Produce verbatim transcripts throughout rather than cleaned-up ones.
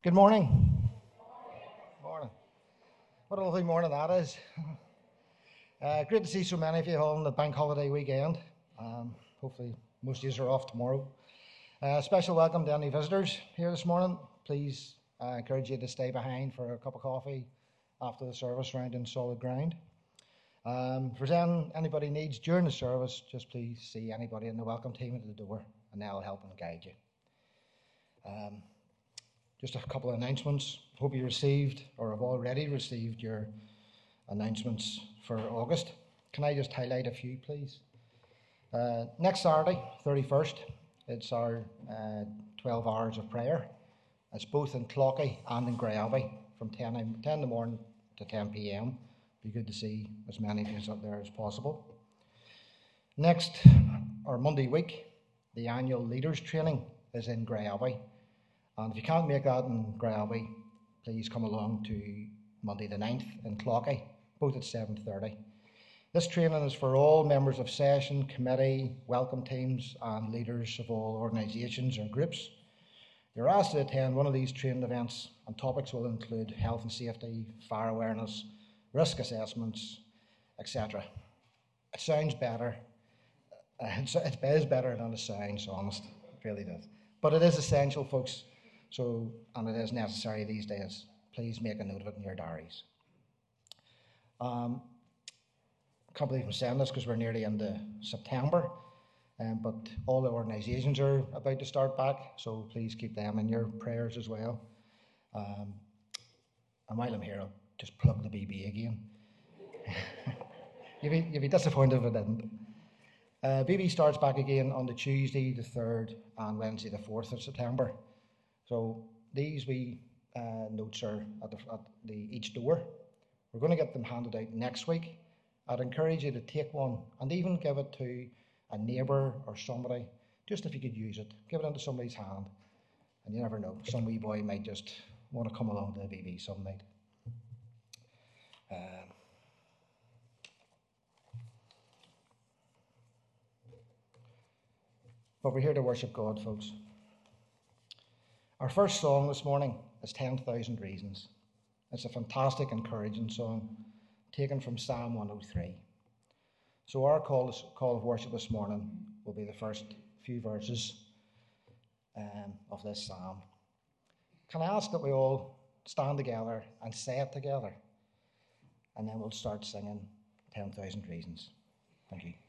Good morning. Morning. What a lovely morning that is. Uh, great to see so many of you all on the bank holiday weekend. Um, hopefully most of you are off tomorrow. Uh, special welcome to any visitors here this morning. Please uh, encourage you to stay behind for a cup of coffee after the service round in solid ground. Um, if there's any, anybody needs during the service, just please see anybody in the welcome team at the door and they'll help and guide you. Um, Just a couple of announcements. Hope you received or have already received your announcements for August. Can I just highlight a few, please? Uh, next Saturday, thirty-first, it's our uh, twelve hours of prayer. It's both in Clockie and in Grayalby from ten, ten in the morning to ten p.m. Be good to see as many of you up there as possible. Next, or Monday week, the annual leaders training is in Grayalby. And if you can't make that in Grayalby, please come along to Monday the ninth in Clockie, both at seven thirty. This training is for all members of session, committee, welcome teams and leaders of all organisations or groups. You're asked to attend one of these training events, and topics will include health and safety, fire awareness, risk assessments, et cetera. It sounds better. It's, it is better than it sounds, honest. It really does. But it is essential, folks. So, and it is necessary these days. Please make a note of it in your diaries. Um, can't believe I'm saying this because we're nearly into September, um, but all the organisations are about to start back, so please keep them in your prayers as well. Um, and while I'm here, I'll just plug the B B again. you'd, be, you'd be disappointed if I didn't. Uh, B B starts back again on the Tuesday the third and Wednesday the fourth of September. So these wee uh, notes are at, the, at the, each door. We're going to get them handed out next week. I'd encourage you to take one and even give it to a neighbour or somebody, just if you could use it. Give it into somebody's hand. And you never know, some wee boy might just want to come along to the B B some night. Um, but we're here to worship God, folks. Our first song this morning is ten thousand Reasons. It's a fantastic, encouraging song taken from Psalm one oh three. So our call, call of worship this morning will be the first few verses um, of this psalm. Can I ask that we all stand together and say it together? And then we'll start singing ten thousand Reasons. Thank you.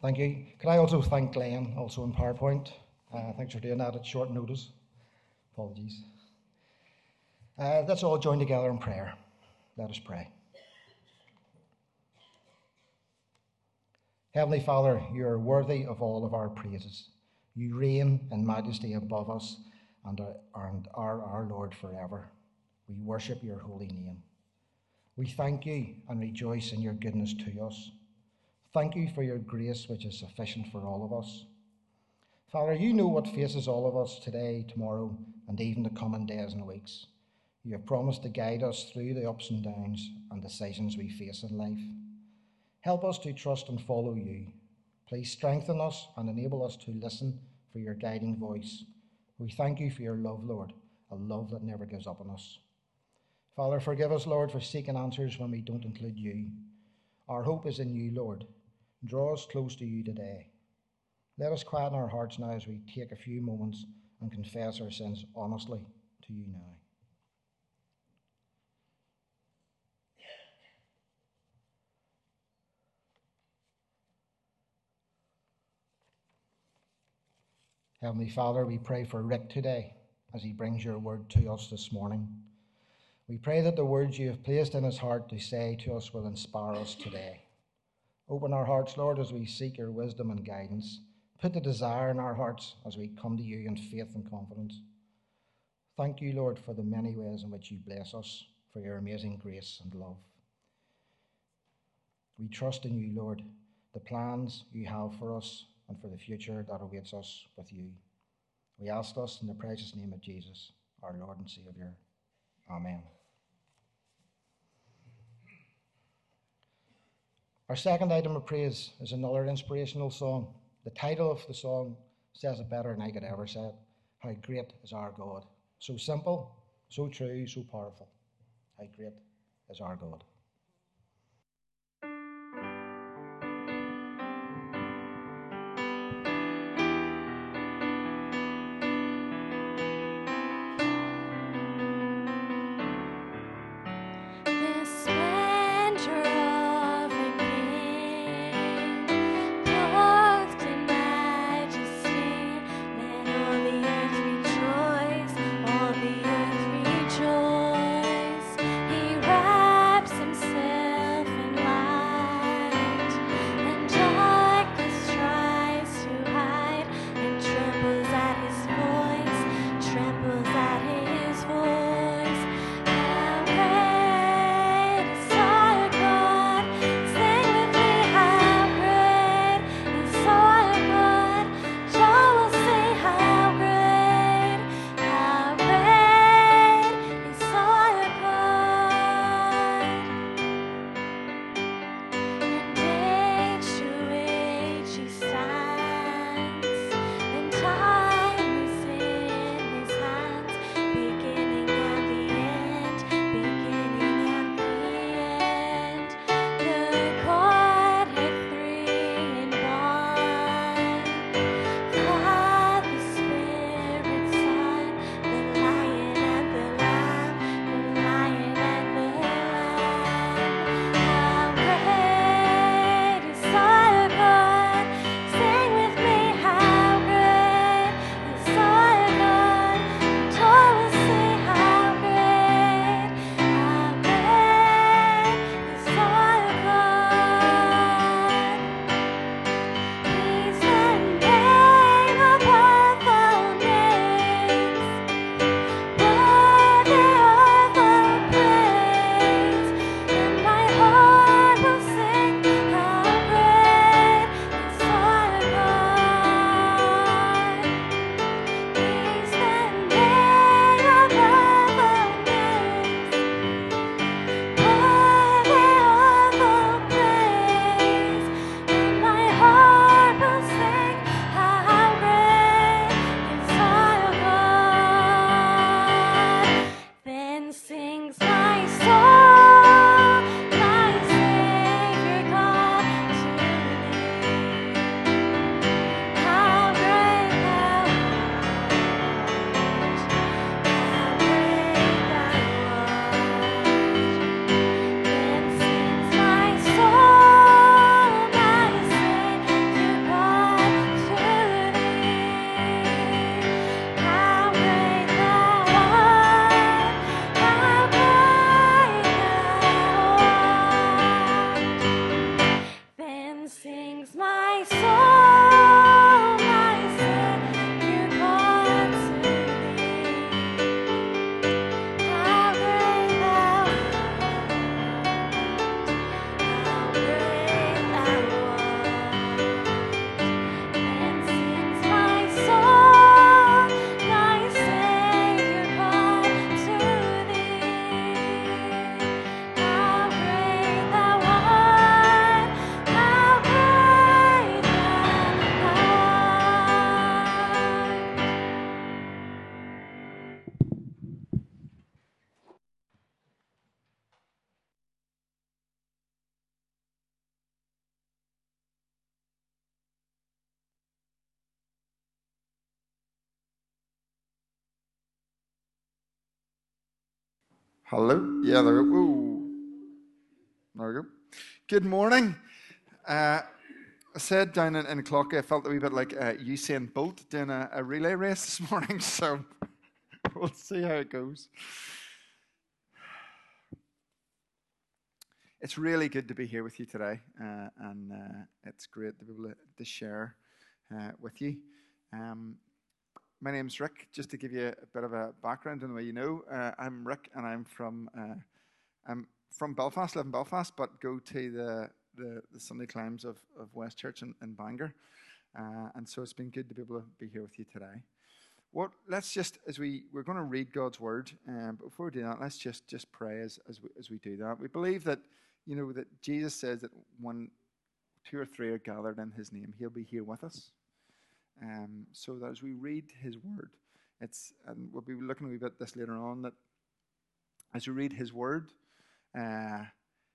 Thank you. Can I also thank Glenn, also in PowerPoint? Uh, thanks for doing that at short notice. Apologies. Uh, let's all join together in prayer. Let us pray. Heavenly Father, you are worthy of all of our praises. You reign in majesty above us and are, and are our Lord forever. We worship your holy name. We thank you and rejoice in your goodness to us. Thank you for your grace, which is sufficient for all of us. Father, you know what faces all of us today, tomorrow, and even the coming days and weeks. You have promised to guide us through the ups and downs and decisions we face in life. Help us to trust and follow you. Please strengthen us and enable us to listen for your guiding voice. We thank you for your love, Lord, a love that never gives up on us. Father, forgive us, Lord, for seeking answers when we don't include you. Our hope is in you, Lord. Draw us close to you today. Let us quieten our hearts now as we take a few moments and confess our sins honestly to you now. Heavenly Father, we pray for Rick today as he brings your word to us this morning. We pray that the words you have placed in his heart to say to us will inspire us today. Open our hearts, Lord, as we seek your wisdom and guidance. Put the desire in our hearts as we come to you in faith and confidence. Thank you, Lord, for the many ways in which you bless us, for your amazing grace and love. We trust in you, Lord, the plans you have for us and for the future that awaits us with you. We ask this in the precious name of Jesus, our Lord and Saviour. Amen. Our second item of praise is another inspirational song. The title of the song says it better than I could ever say it. How great is our God. So simple, so true, so powerful. How great is our God. He wraps himself Hello? Yeah, there we go. Whoa. There we go. Good morning. Uh, I said down in, in Clocky, I felt a wee bit like uh, Usain Bolt doing a, a relay race this morning, so we'll see how it goes. It's really good to be here with you today, uh, and uh, it's great to be able to, to share uh, with you. Um, my name's Rick. Just to give you a bit of a background in the way you know, uh, I'm Rick, and I'm from uh, I'm from Belfast, live in Belfast, but go to the the, the Sunday climbs of, of West Church in, in Bangor, uh, and so it's been good to be able to be here with you today. What? Let's just as we we're going to read God's word, um, but before we do that, let's just just pray as as we, as we do that. We believe that you know that Jesus says that when two or three are gathered in His name, He'll be here with us. Um, so that as we read His word, it's and we'll be looking a wee bit at this later on. That as we read His word, uh,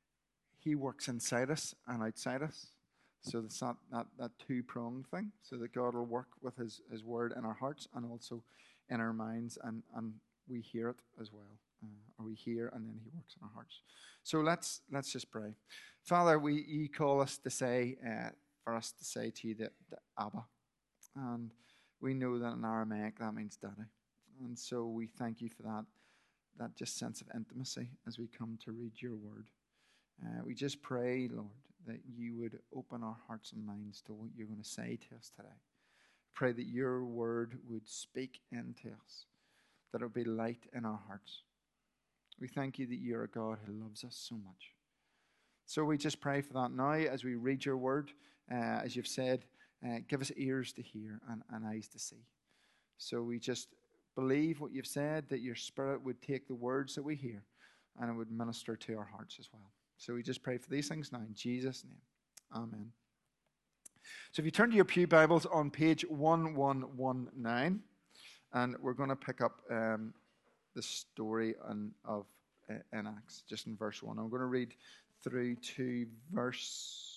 He works inside us and outside us. So it's not, not that two-pronged thing. So that God will work with His, His word in our hearts and also in our minds, and, and we hear it as well. Uh, or we hear and then He works in our hearts. So let's let's just pray. Father, we you call us to say, uh, for us to say to you that, that Abba. And we know that in Aramaic that means daddy. And so we thank you for that, that just sense of intimacy as we come to read your word. Uh, we just pray, Lord, that you would open our hearts and minds to what you're going to say to us today. Pray that your word would speak into us, that it would be light in our hearts. We thank you that you're a God who loves us so much. So we just pray for that now as we read your word. Uh, as you've said, uh, give us ears to hear and, and eyes to see. So we just believe what you've said, that your Spirit would take the words that we hear and it would minister to our hearts as well. So we just pray for these things now in Jesus' name. Amen. So if you turn to your pew Bibles on page one one one nine, and we're going to pick up um, the story on, of uh, in Acts, just in verse one. I'm going to read through to verse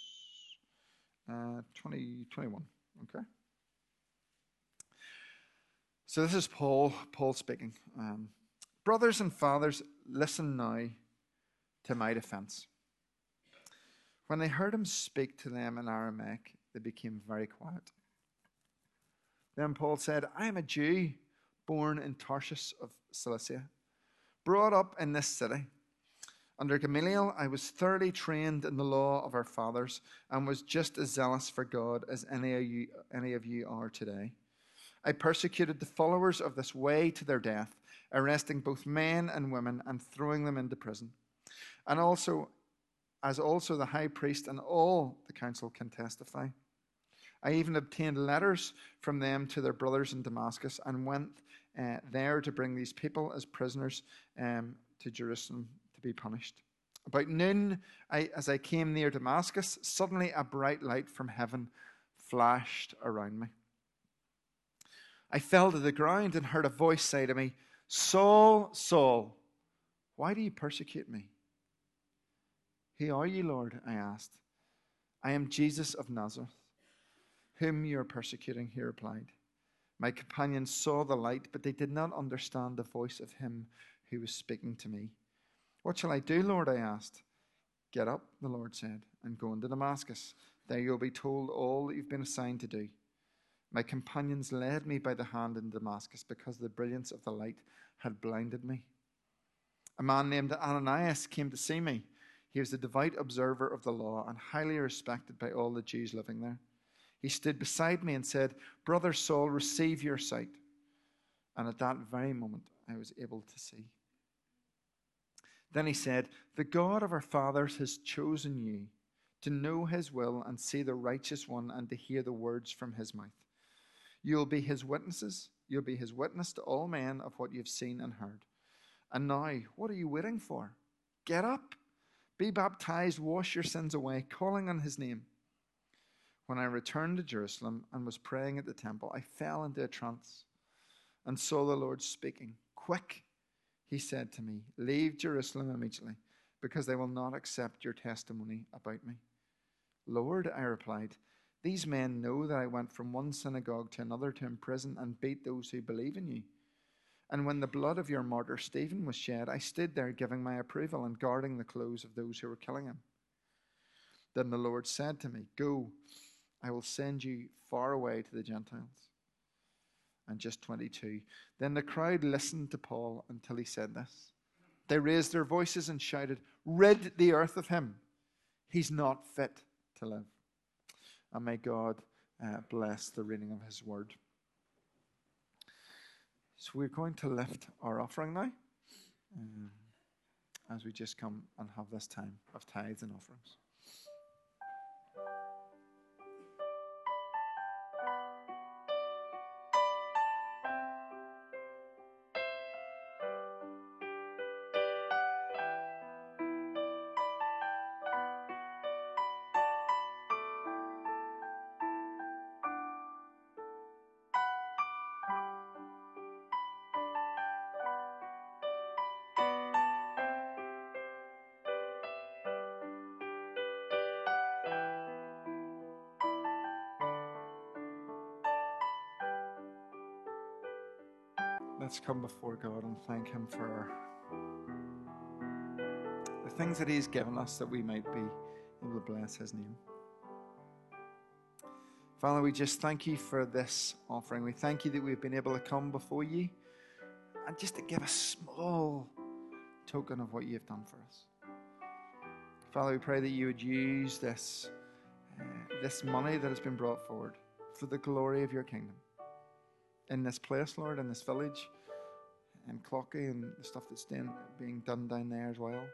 uh, twenty, twenty-one. Okay? So this is Paul, Paul speaking. Um, Brothers and fathers, listen now to my defense. When they heard him speak to them in Aramaic, they became very quiet. Then Paul said, I am a Jew born in Tarsus of Cilicia, brought up in this city. Under Gamaliel, I was thoroughly trained in the law of our fathers and was just as zealous for God as any of you, any of you are today. I persecuted the followers of this way to their death, arresting both men and women and throwing them into prison. And also, as also the high priest and all the council can testify. I even obtained letters from them to their brothers in Damascus and went uh, there to bring these people as prisoners um, to Jerusalem to be punished. About noon, I, as I came near Damascus, suddenly a bright light from heaven flashed around me. I fell to the ground and heard a voice say to me, Saul, Saul, why do you persecute me? Who are you, Lord? I asked. I am Jesus of Nazareth, whom you are persecuting, he replied. My companions saw the light, but they did not understand the voice of him who was speaking to me. What shall I do, Lord? I asked. Get up, the Lord said, and go into Damascus. There you'll be told all that you've been assigned to do. My companions led me by the hand in Damascus because the brilliance of the light had blinded me. A man named Ananias came to see me. He was a devout observer of the law and highly respected by all the Jews living there. He stood beside me and said, Brother Saul, receive your sight. And at that very moment, I was able to see. Then he said, The God of our fathers has chosen you to know his will and see the righteous one and to hear the words from his mouth. You'll be his witnesses. You'll be his witness to all men of what you've seen and heard. And now, what are you waiting for? Get up. Be baptized, wash your sins away, calling on his name. When I returned to Jerusalem and was praying at the temple, I fell into a trance and saw the Lord speaking. Quick, he said to me, leave Jerusalem immediately, because they will not accept your testimony about me. Lord, I replied, these men know that I went from one synagogue to another to imprison and beat those who believe in you. And when the blood of your martyr Stephen was shed, I stood there giving my approval and guarding the clothes of those who were killing him. Then the Lord said to me, go, I will send you far away to the Gentiles. And just twenty-two. Then the crowd listened to Paul until he said this. They raised their voices and shouted, rid the earth of him. He's not fit to live. And may God uh, bless the reading of his word. So we're going to lift our offering now um, as we just come and have this time of tithes and offerings. Let's come before God and thank him for the things that he's given us that we might be able to bless his name. Father, we just thank you for this offering. We thank you that we've been able to come before you and just to give a small token of what you've done for us. Father, we pray that you would use this, uh, this money that has been brought forward for the glory of your kingdom. In this place, Lord, in this village, in Clocky, and the stuff that's being, being done down there as well.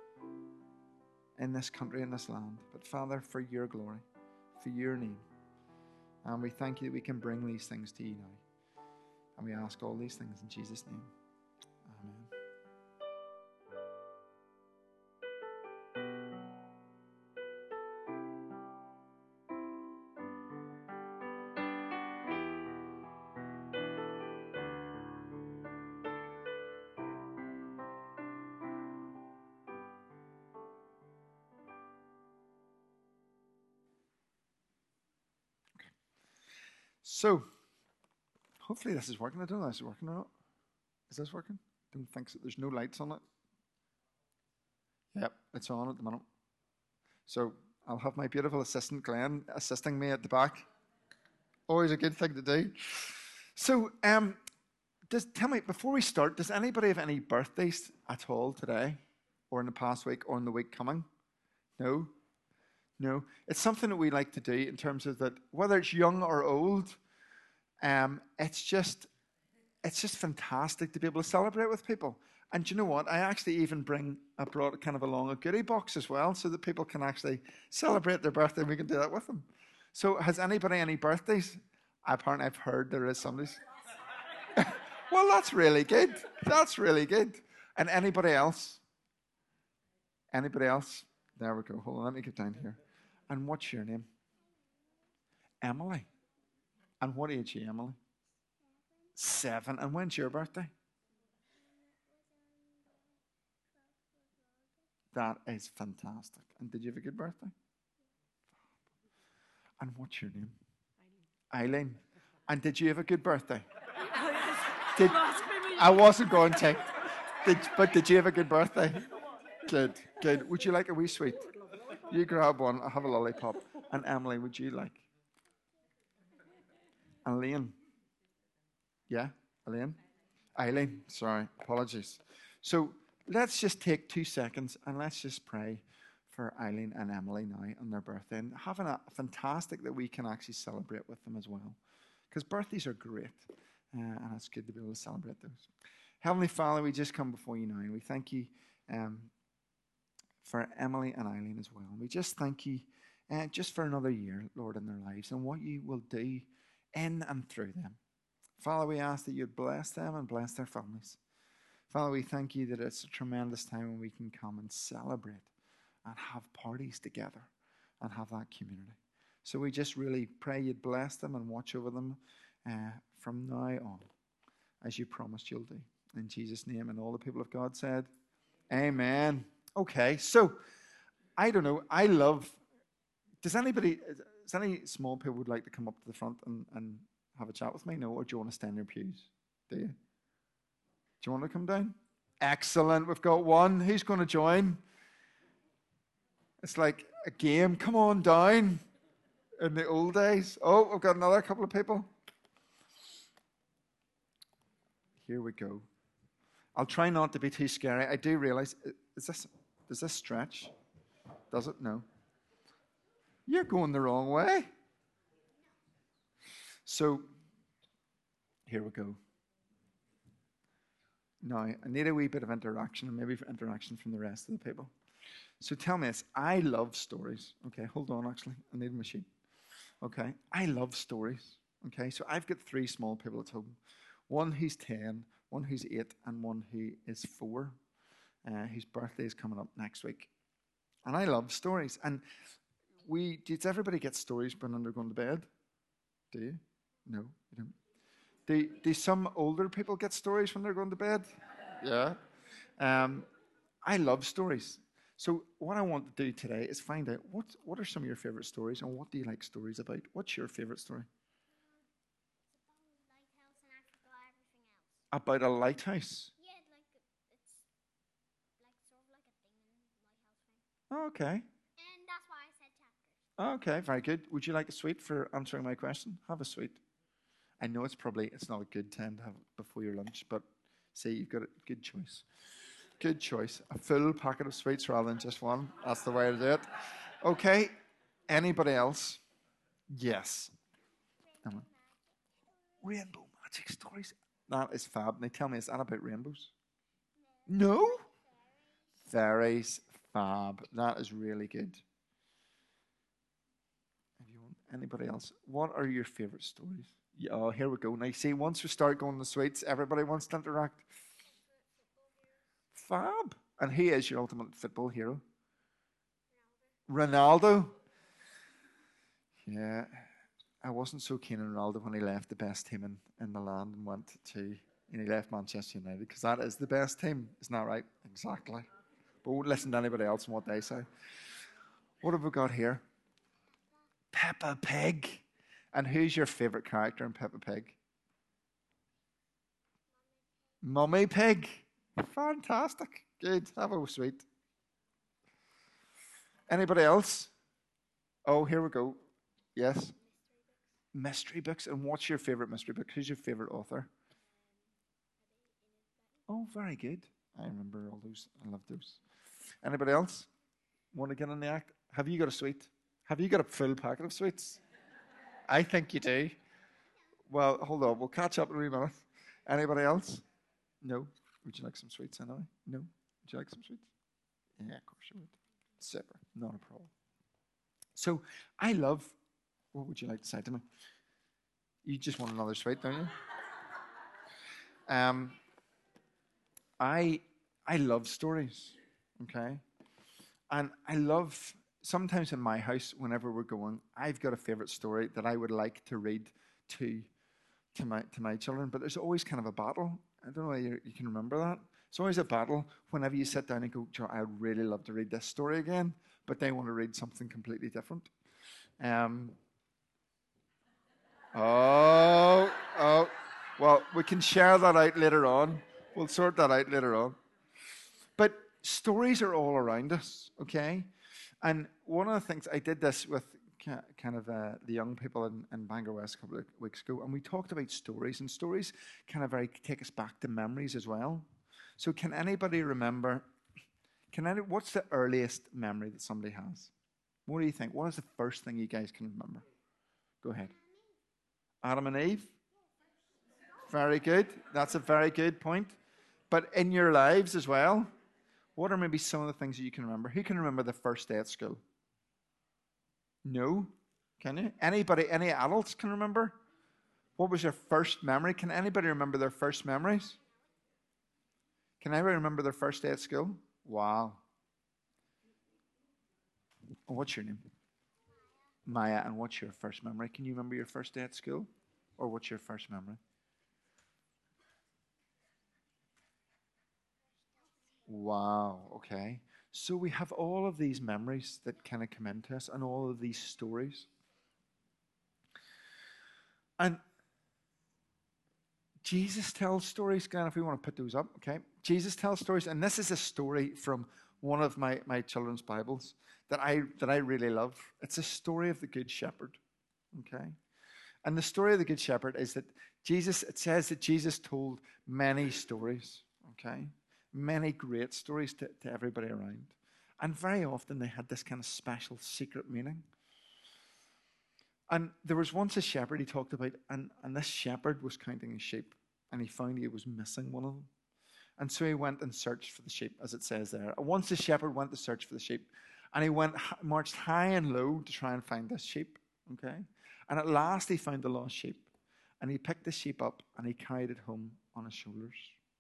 In this country, in this land. But Father, for your glory, for your name. And we thank you that we can bring these things to you now. And we ask all these things in Jesus' name. Amen. So, hopefully this is working. I don't know if it's working or not. Is this working? Don't think so. There's no lights on it. Yep, it's on at the minute. So, I'll have my beautiful assistant, Glenn, assisting me at the back. Always a good thing to do. So, um, does, tell me, before we start, does anybody have any birthdays at all today? Or in the past week, or in the week coming? No? No? It's something that we like to do in terms of that, whether it's young or old, um, it's just it's just fantastic to be able to celebrate with people. And do you know what? I actually even bring, I brought kind of along a goodie box as well so that people can actually celebrate their birthday and we can do that with them. So has anybody any birthdays? Apparently I've heard there is somebody's. Well, that's really good. That's really good. And anybody else? Anybody else? There we go. Hold on, let me get down here. And what's your name? Emily. And what age are you, Emily? Seven. And when's your birthday? That is fantastic. And did you have a good birthday? And what's your name? Eileen. Eileen. And did you have a good birthday? Did, I wasn't going to. Did, but did you have a good birthday? Good, good. Would you like a wee sweet? You grab one. I'll have a lollipop. And Emily, would you like? Elaine. Yeah, Elaine? Eileen, sorry, apologies. So let's just take two seconds and let's just pray for Eileen and Emily now on their birthday and having a fantastic that we can actually celebrate with them as well. Because birthdays are great uh, and it's good to be able to celebrate those. Heavenly Father, we just come before you now and we thank you um, for Emily and Eileen as well. And we just thank you uh, just for another year, Lord, in their lives and what you will do in and through them. Father, we ask that you'd bless them and bless their families. Father, we thank you that it's a tremendous time when we can come and celebrate and have parties together and have that community. So we just really pray you'd bless them and watch over them uh, from now on, as you promised you'll do. In Jesus' name, and all the people of God said, amen. Okay, so, I don't know, I love, does anybody, does any small people would like to come up to the front and, and have a chat with me? No, or do you want to stand in your pews? Do you? Do you want to come down? Excellent. We've got one. Who's going to join? It's like a game. Come on down. In the old days. Oh, we've got another couple of people. Here we go. I'll try not to be too scary. I do realize, is this, does this stretch? Does it? No. You're going the wrong way. So, here we go. Now, I need a wee bit of interaction, and maybe interaction from the rest of the people. So tell me this. I love stories. Okay, hold on, actually. I need a machine. Okay, I love stories. Okay, so I've got three small people at home. One who's ten, one who's eight, and one who is four, uh, whose birthday is coming up next week. And I love stories. And we, does everybody get stories when they're going to bed? Do you? No, you don't. Do, do some older people get stories when they're going to bed? Yeah. Um, I love stories. So what I want to do today is find out what, what are some of your favourite stories and what do you like stories about? What's your favourite story? About a lighthouse? Yeah, like it's like sort of like a thing in lighthouse thing. Oh, okay. And that's why I said chapters. Okay, very good. Would you like a sweet for answering my question? Have a sweet. I know it's probably, it's not a good time to have it before your lunch, but see, you've got a good choice. Good choice. A full packet of sweets rather than just one. That's the way to do it. Okay. Anybody else? Yes. Rainbow, Rainbow magic stories. That is fab. Now tell me, is that about rainbows? No? no? Fairies. Fab. That is really good. If you want anybody else, what are your favourite stories? Yeah, oh, here we go. Now, see, once we start going to the sweets, everybody wants to interact. Fab. And who is your ultimate football hero? Ronaldo. Ronaldo. Yeah. I wasn't so keen on Ronaldo when he left the best team in, in the land and went to, and he left Manchester United, because that is the best team. Isn't that right? Exactly. But won't listen to anybody else and what they say. What have we got here? Peppa Pig. And who's your favourite character in Peppa Pig? Mummy Pig. Fantastic. Good. Have a sweet. Anybody else? Oh, here we go. Yes. Mystery books. And what's your favourite mystery book? Who's your favourite author? Oh, very good. I remember all those. I love those. Anybody else want to get in the act? Have you got a sweet? Have you got a full packet of sweets? I think you do. Well, hold on. We'll catch up in a wee minute. Anybody else? No? Would you like some sweets anyway? No? Would you like some sweets? Yeah, of course you would. Super. Not a problem. So, I love... What would you like to say to me? You just want another sweet, don't you? Um, I I love stories, okay? And I love... Sometimes in my house, whenever we're going, I've got a favourite story that I would like to read to to my to my children. But there's always kind of a battle. I don't know if you, you can remember that. It's always a battle whenever you sit down and go, Joe, I'd really love to read this story again, but they want to read something completely different. Um. Oh, oh. Well, we can share that out later on. We'll sort that out later on. But stories are all around us, okay? And one of the things, I did this with kind of uh, the young people in, in Bangor West a couple of weeks ago, and we talked about stories, and stories kind of very take us back to memories as well. So can anybody remember, can any, what's the earliest memory that somebody has? What do you think? What is the first thing you guys can remember? Go ahead. Adam and Eve? Very good. That's a very good point. But in your lives as well, what are maybe some of the things that you can remember? Who can remember the first day at school? No? Can you? Anybody, any adults can remember? What was your first memory? Can anybody remember their first memories? Can anybody remember their first day at school? Wow. What's your name? Maya. And what's your first memory? Can you remember your first day at school? Or what's your first memory? Wow, okay. So we have all of these memories that kind of come into us and all of these stories. And Jesus tells stories, Glenn, if we want to put those up, okay? Jesus tells stories, and this is a story from one of my, my children's Bibles that I, that I really love. It's a story of the Good Shepherd, okay? And the story of the Good Shepherd is that Jesus, it says that Jesus told many stories, okay? Many great stories to, to everybody around. And very often they had this kind of special secret meaning. And there was once a shepherd he talked about, and, and this shepherd was counting his sheep, and he found he was missing one of them. And so he went and searched for the sheep, as it says there. And once the shepherd went to search for the sheep, and he went marched high and low to try and find this sheep, okay? And at last he found the lost sheep, and he picked the sheep up, and he carried it home on his shoulders.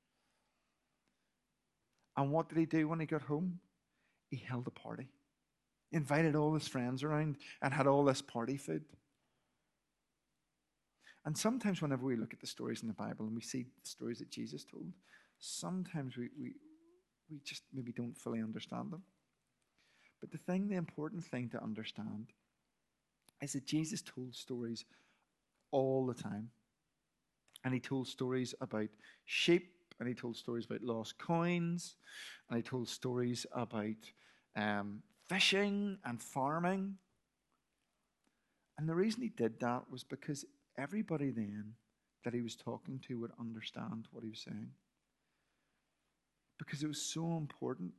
And what did he do when he got home? He held a party. He invited all his friends around and had all this party food. And sometimes whenever we look at the stories in the Bible and we see the stories that Jesus told, sometimes we, we, we just maybe don't fully understand them. But the thing, the important thing to understand is that Jesus told stories all the time. And he told stories about sheep, and he told stories about lost coins, and he told stories about um, fishing and farming. And the reason he did that was because everybody then that he was talking to would understand what he was saying. Because it was so important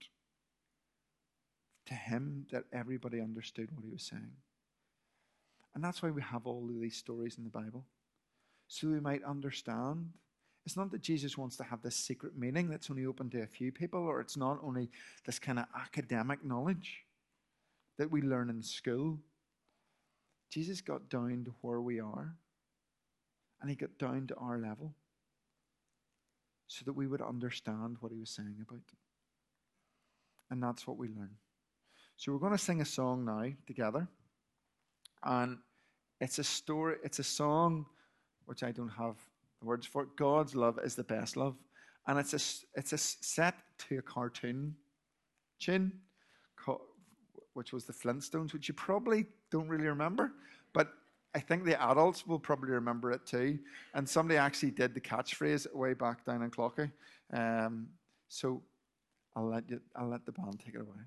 to him that everybody understood what he was saying. And that's why we have all of these stories in the Bible. So we might understand. It's not that Jesus wants to have this secret meaning that's only open to a few people, or it's not only this kind of academic knowledge that we learn in school. Jesus got down to where we are, and he got down to our level so that we would understand what he was saying about. And that's what we learn. So we're going to sing a song now together. And it's a story, it's a song which I don't have the words for. God's love is the best love. And it's a, it's a set to a cartoon tune, which was the Flintstones, which you probably don't really remember. But I think the adults will probably remember it too. And somebody actually did the catchphrase way back down in Clocky. Um, so I'll let you, I'll let the band take it away.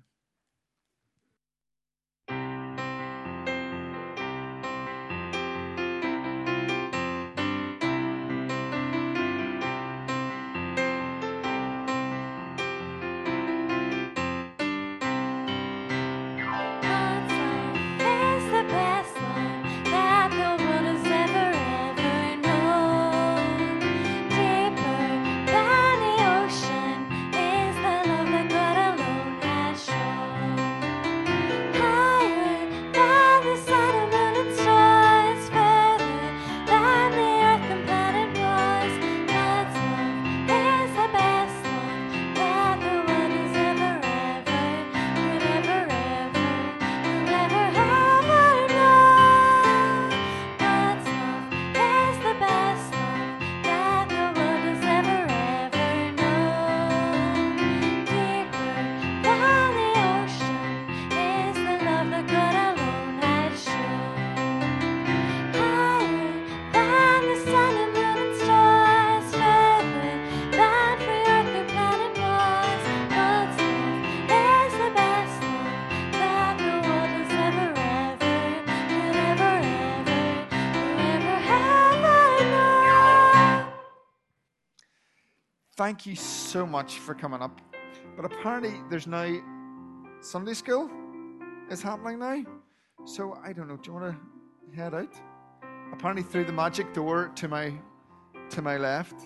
Thank you so much for coming up. But apparently there's now Sunday school is happening now. So I don't know, do you want to head out? Apparently through the magic door to my to my left.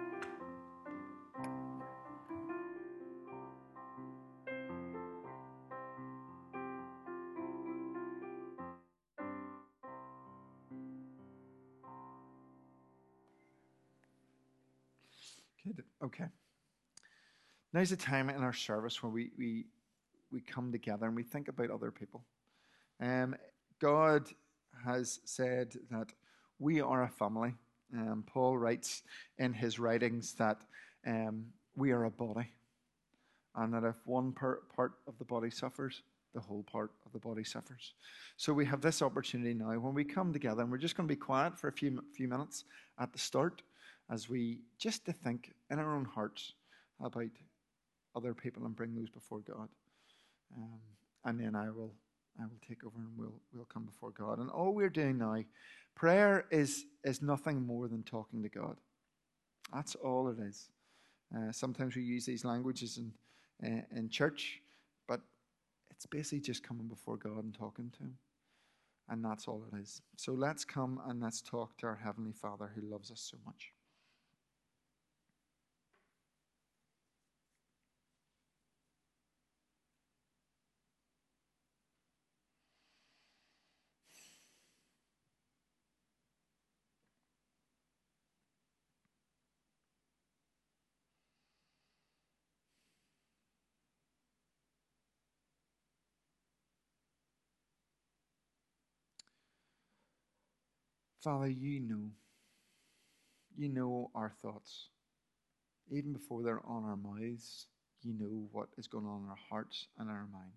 Good. Okay. Now's the time in our service where we, we, we come together and we think about other people. Um, God has said that we are a family. Um, Paul writes in his writings that um, we are a body. And that if one per- part of the body suffers, the whole part of the body suffers. So we have this opportunity now when we come together, and we're just going to be quiet for a few few minutes at the start. as we just to think in our own hearts about other people and bring those before God. Um, and then I will I will take over and we'll we'll come before God. And all we're doing now, prayer is is nothing more than talking to God. That's all it is. Uh, sometimes we use these languages in uh, in church, but it's basically just coming before God and talking to Him. And that's all it is. So let's come and let's talk to our Heavenly Father who loves us so much. Father, you know. You know our thoughts. Even before they're on our mouths, you know what is going on in our hearts and our minds.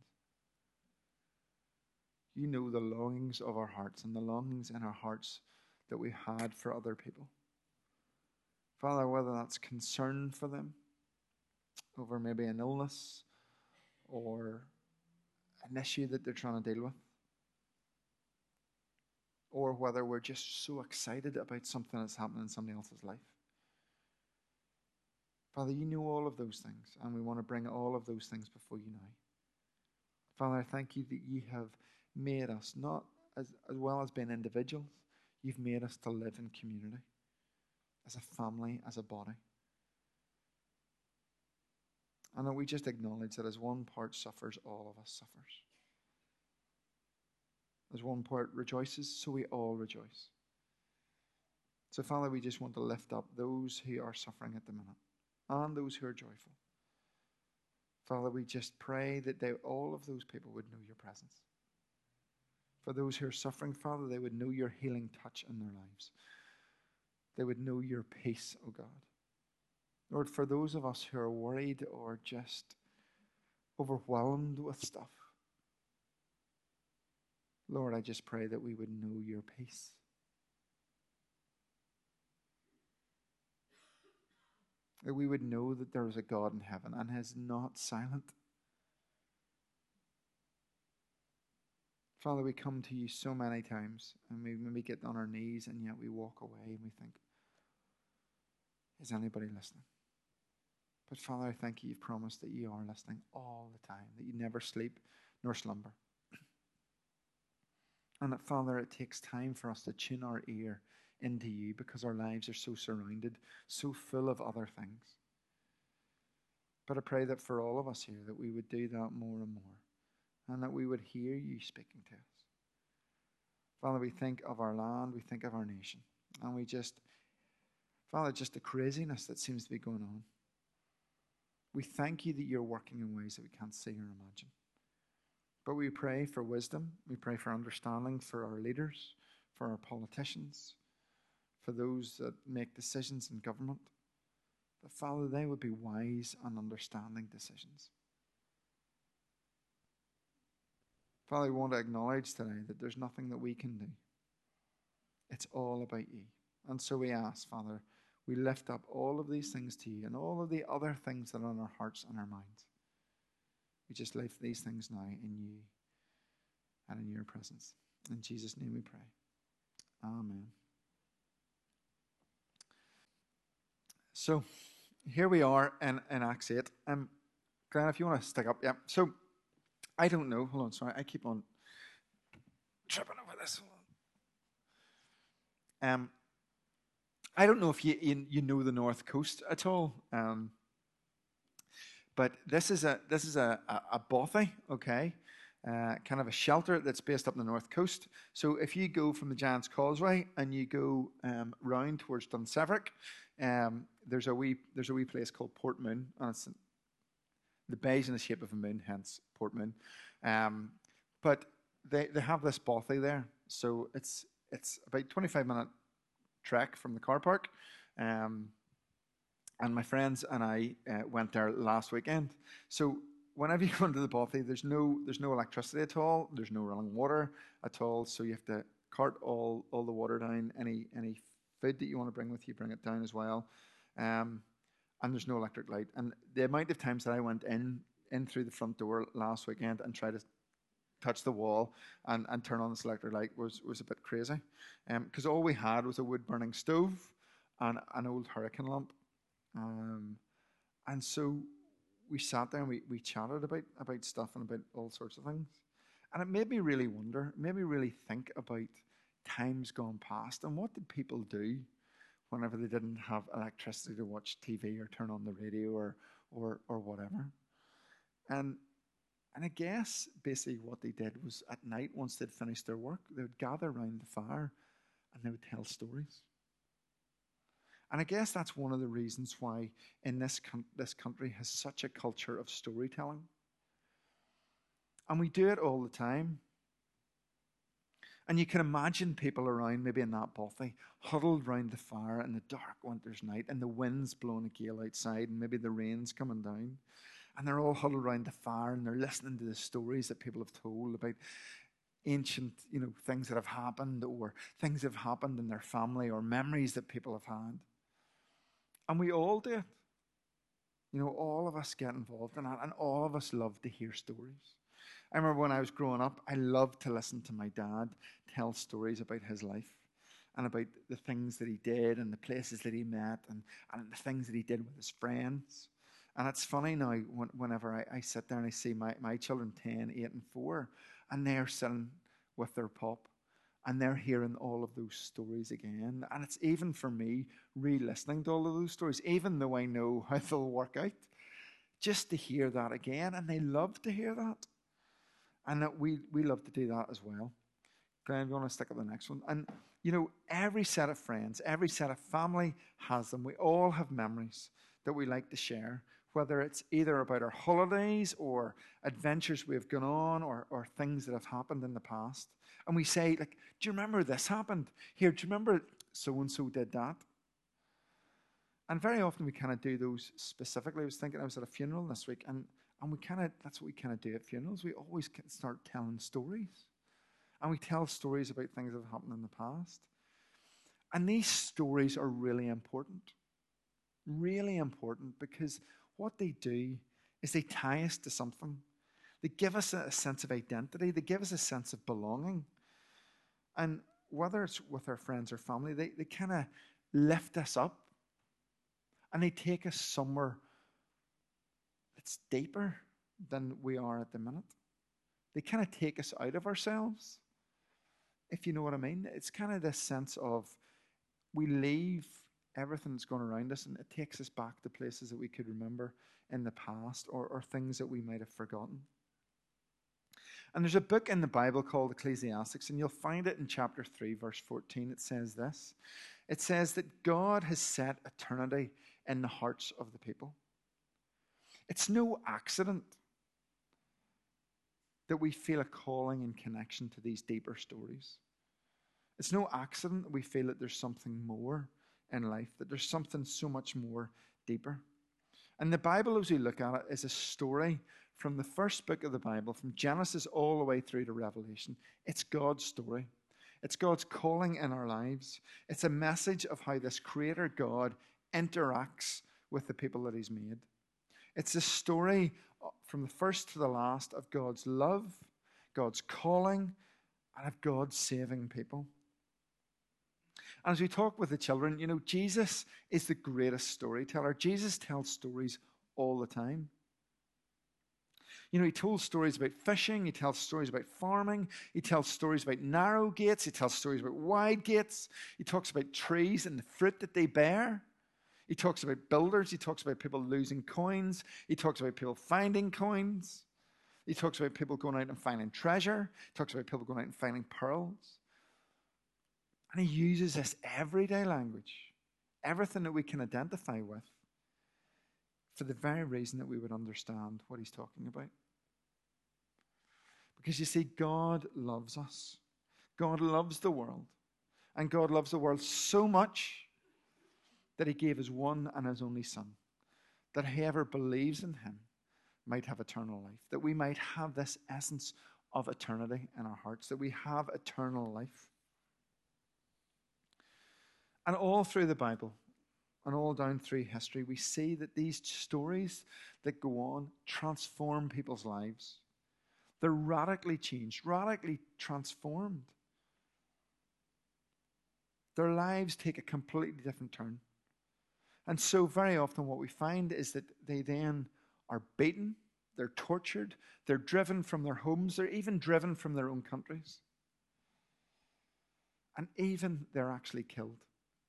You know the longings of our hearts and the longings in our hearts that we had for other people. Father, whether that's concern for them over maybe an illness or an issue that they're trying to deal with, or whether we're just so excited about something that's happening in somebody else's life. Father, you know all of those things, and we want to bring all of those things before you now. Father, I thank you that you have made us, not as, as well as being individuals, you've made us to live in community, as a family, as a body. And that we just acknowledge that as one part suffers, all of us suffers. As one part rejoices, so we all rejoice. So, Father, we just want to lift up those who are suffering at the minute and those who are joyful. Father, we just pray that they, all of those people would know your presence. For those who are suffering, Father, they would know your healing touch in their lives. They would know your peace, oh God. Lord, for those of us who are worried or just overwhelmed with stuff, Lord, I just pray that we would know your peace. That we would know that there is a God in heaven and is not silent. Father, we come to you so many times and we maybe get on our knees and yet we walk away and we think, is anybody listening? But Father, I thank you, you've promised that you are listening all the time, that you never sleep nor slumber. And that, Father, it takes time for us to tune our ear into you because our lives are so surrounded, so full of other things. But I pray that for all of us here, that we would do that more and more, and that we would hear you speaking to us. Father, we think of our land, we think of our nation, and we just, Father, just the craziness that seems to be going on. We thank you that you're working in ways that we can't see or imagine. But we pray for wisdom, we pray for understanding for our leaders, for our politicians, for those that make decisions in government. That, Father, they would be wise and understanding decisions. Father, we want to acknowledge today that there's nothing that we can do. It's all about you. And so we ask, Father, we lift up all of these things to you and all of the other things that are on our hearts and our minds. We just lift these things now in you and in your presence. In Jesus' name we pray. Amen. So, here we are in, in Acts eight. Um, Glenn, if you want to stick up. Yeah. So, I don't know. Hold on, sorry. I keep on tripping over this. Um, I don't know if you, you, you know the North Coast at all. Um, But this is a this is a, a, a bothy, okay, uh, kind of a shelter that's based up on the north coast. So if you go from the Giant's Causeway and you go um, round towards Dunseverick, um, there's a wee there's a wee place called Port Moon, and it's the bay's in the shape of a moon, hence Port Moon. Um, but they they have this bothy there, so it's it's about twenty-five minute trek from the car park. Um, And my friends and I uh, went there last weekend. So whenever you go into the bothy, there's no there's no electricity at all. There's no running water at all. So you have to cart all, all the water down any any food that you want to bring with you, bring it down as well. Um, and there's no electric light. And the amount of times that I went in in through the front door last weekend and tried to touch the wall and, and turn on this electric light was, was a bit crazy. Because um, all we had was a wood-burning stove and an old hurricane lamp. Um, and so we sat there and we, we chatted about, about stuff and about all sorts of things. And it made me really wonder, it made me really think about times gone past and what did people do whenever they didn't have electricity to watch T V or turn on the radio or or, or whatever. And and I guess basically what they did was at night, once they'd finished their work, they would gather around the fire and they would tell stories. And I guess that's one of the reasons why in this com- this country has such a culture of storytelling. And we do it all the time. And you can imagine people around, maybe in that bothy, huddled round the fire in the dark winter's night, and the wind's blowing a gale outside, and maybe the rain's coming down. And they're all huddled around the fire, and they're listening to the stories that people have told about ancient, you know, things that have happened, or things that have happened in their family, or memories that people have had. And we all do it. You know, all of us get involved in that, and all of us love to hear stories. I remember when I was growing up, I loved to listen to my dad tell stories about his life and about the things that he did and the places that he met and, and the things that he did with his friends. And it's funny now, when, whenever I, I sit there and I see my, my children, ten, eight, and four, and they're sitting with their pop, and they're hearing all of those stories again. And it's even for me, re-listening to all of those stories, even though I know how they'll work out, just to hear that again. And they love to hear that. And that we, we love to do that as well. Glenn, you want to stick up the next one? And, you know, every set of friends, every set of family has them. We all have memories that we like to share, whether it's either about our holidays or adventures we've gone on or, or things that have happened in the past. And we say, like, do you remember this happened? Here, do you remember so-and-so did that? And very often we kind of do those specifically. I was thinking I was at a funeral this week, and And we kind of, that's what we kind of do at funerals. We always start telling stories. And we tell stories about things that have happened in the past. And these stories are really important. Really important, because what they do is they tie us to something. They give us a sense of identity. They give us a sense of belonging. And whether it's with our friends or family, they, they kind of lift us up. And they take us somewhere it's deeper than we are at the minute. They kind of take us out of ourselves, if you know what I mean. It's kind of this sense of we leave everything that's going around us and it takes us back to places that we could remember in the past or, or things that we might have forgotten. And there's a book in the Bible called Ecclesiastes, and you'll find it in chapter three, verse fourteen. It says this. It says that God has set eternity in the hearts of the people. It's no accident that we feel a calling and connection to these deeper stories. It's no accident that we feel that there's something more in life, that there's something so much more deeper. And the Bible, as we look at it, is a story from the first book of the Bible, from Genesis all the way through to Revelation. It's God's story. It's God's calling in our lives. It's a message of how this Creator God interacts with the people that He's made. It's a story from the first to the last of God's love, God's calling, and of God saving people. And as we talk with the children, you know, Jesus is the greatest storyteller. Jesus tells stories all the time. You know, he told stories about fishing, he tells stories about farming, he tells stories about narrow gates, he tells stories about wide gates, he talks about trees and the fruit that they bear. He talks about builders. He talks about people losing coins. He talks about people finding coins. He talks about people going out and finding treasure. He talks about people going out and finding pearls. And he uses this everyday language, everything that we can identify with, for the very reason that we would understand what he's talking about. Because you see, God loves us. God loves the world. And God loves the world so much that he gave his one and his only Son, that whoever believes in him might have eternal life, that we might have this essence of eternity in our hearts, that we have eternal life. And all through the Bible and all down through history, we see that these stories that go on transform people's lives. They're radically changed, radically transformed. Their lives take a completely different turn. And so very often what we find is that they then are beaten, they're tortured, they're driven from their homes, they're even driven from their own countries. And even they're actually killed.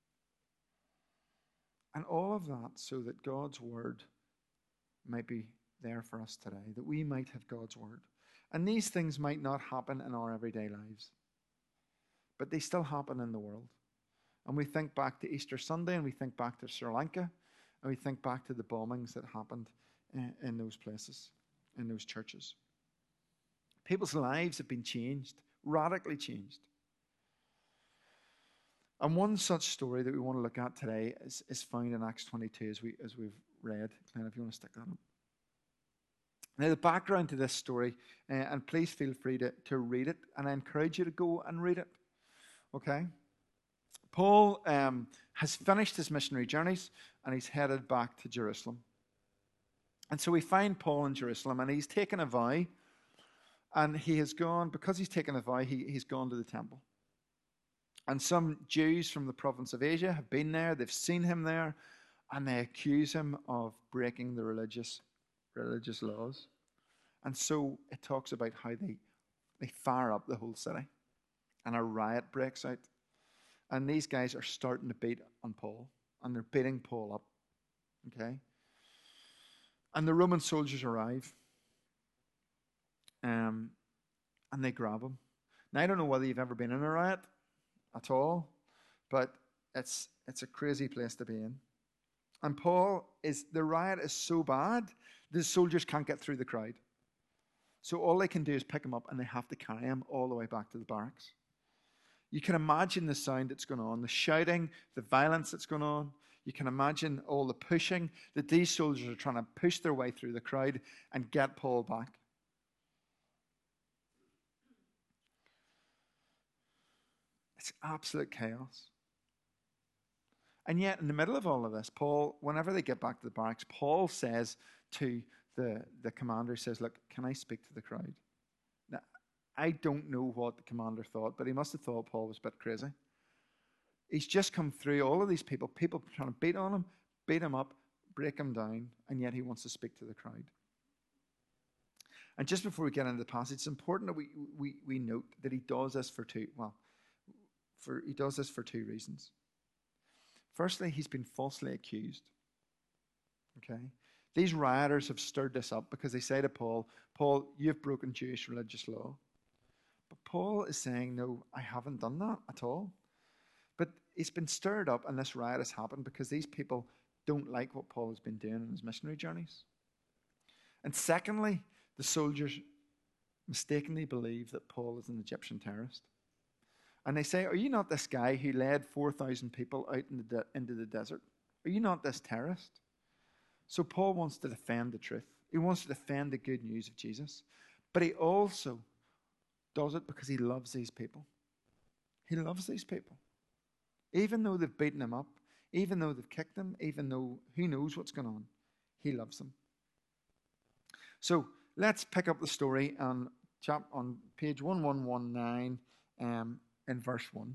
And all of that so that God's word might be there for us today, that we might have God's word. And these things might not happen in our everyday lives, but they still happen in the world. And we think back to Easter Sunday, and we think back to Sri Lanka, and we think back to the bombings that happened in, in those places, in those churches. People's lives have been changed, radically changed. And one such story that we want to look at today is, is found in Acts twenty-two, as, we, as we've read. Glenn, if you want to stick that up. Now, the background to this story, uh, and please feel free to, to read it, and I encourage you to go and read it. Okay? Paul um, has finished his missionary journeys, and he's headed back to Jerusalem. And so we find Paul in Jerusalem, and he's taken a vow, and he has gone, because he's taken a vow, he, he's gone to the temple. And some Jews from the province of Asia have been there, they've seen him there, and they accuse him of breaking the religious religious laws. And so it talks about how they, they fire up the whole city, and a riot breaks out. And these guys are starting to beat on Paul, and they're beating Paul up. Okay? And the Roman soldiers arrive, um, and they grab him. Now, I don't know whether you've ever been in a riot at all, but it's it's a crazy place to be in. And Paul is, the riot is so bad, the soldiers can't get through the crowd. So all they can do is pick him up, and they have to carry him all the way back to the barracks. You can imagine the sound that's going on, the shouting, the violence that's going on. You can imagine all the pushing, that these soldiers are trying to push their way through the crowd and get Paul back. It's absolute chaos. And yet, in the middle of all of this, Paul, whenever they get back to the barracks, Paul says to the, the commander, says, look, can I speak to the crowd? Now, I don't know what the commander thought, but he must have thought Paul was a bit crazy. He's just come through all of these people, people trying to beat on him, beat him up, break him down, and yet he wants to speak to the crowd. And just before we get into the passage, it's important that we, we, we note that he does this for two, well, for he does this for two reasons. Firstly, he's been falsely accused. Okay? These rioters have stirred this up because they say to Paul, Paul, you've broken Jewish religious law. But Paul is saying, no, I haven't done that at all. But it's been stirred up, and this riot has happened because these people don't like what Paul has been doing in his missionary journeys. And secondly, the soldiers mistakenly believe that Paul is an Egyptian terrorist. And they say, are you not this guy who led four thousand people out in the de- into the desert? Are you not this terrorist? So Paul wants to defend the truth. He wants to defend the good news of Jesus. But he also does it because he loves these people. He loves these people. Even though they've beaten him up, even though they've kicked him, even though who knows what's going on, he loves them. So let's pick up the story on, chap- on page eleven nineteen um, in verse one.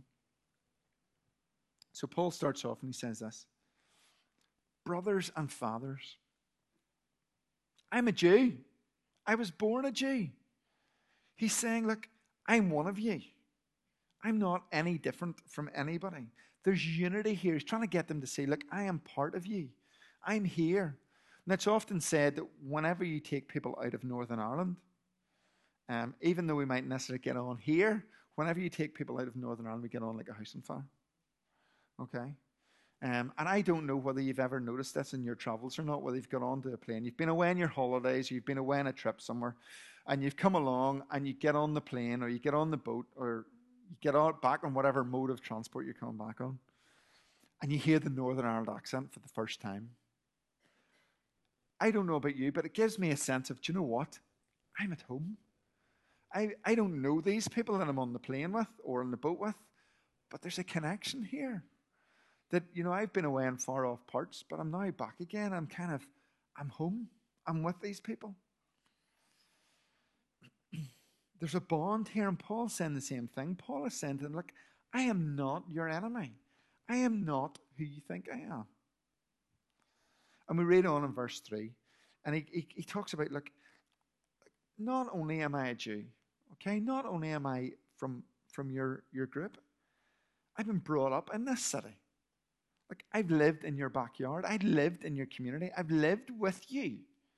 So Paul starts off and he says this. Brothers and fathers, I'm a Jew. I was born a Jew. He's saying, look, I'm one of you. I'm not any different from anybody. There's unity here. He's trying to get them to say, look, I am part of you. I'm here. And it's often said that whenever you take people out of Northern Ireland, um, even though we might necessarily get on here, whenever you take people out of Northern Ireland, we get on like a house on fire. Okay? Um, and I don't know whether you've ever noticed this in your travels or not, whether you've got onto a plane. You've been away on your holidays, you've been away on a trip somewhere, and you've come along and you get on the plane or you get on the boat or you get on, back on whatever mode of transport you're coming back on, and you hear the Northern Ireland accent for the first time. I don't know about you, but it gives me a sense of, do you know what? I'm at home. I, I don't know these people that I'm on the plane with or on the boat with, but there's a connection here. That, you know, I've been away in far off parts, but I'm now back again. I'm kind of, I'm home. I'm with these people. There's a bond here, and Paul's saying the same thing. Paul is saying to them, look, I am not your enemy. I am not who you think I am. And we read on in verse three, and he, he, he talks about, look, not only am I a Jew, okay, not only am I from, from your, your group, I've been brought up in this city. Like, I've lived in your backyard. I've lived in your community. I've lived with you.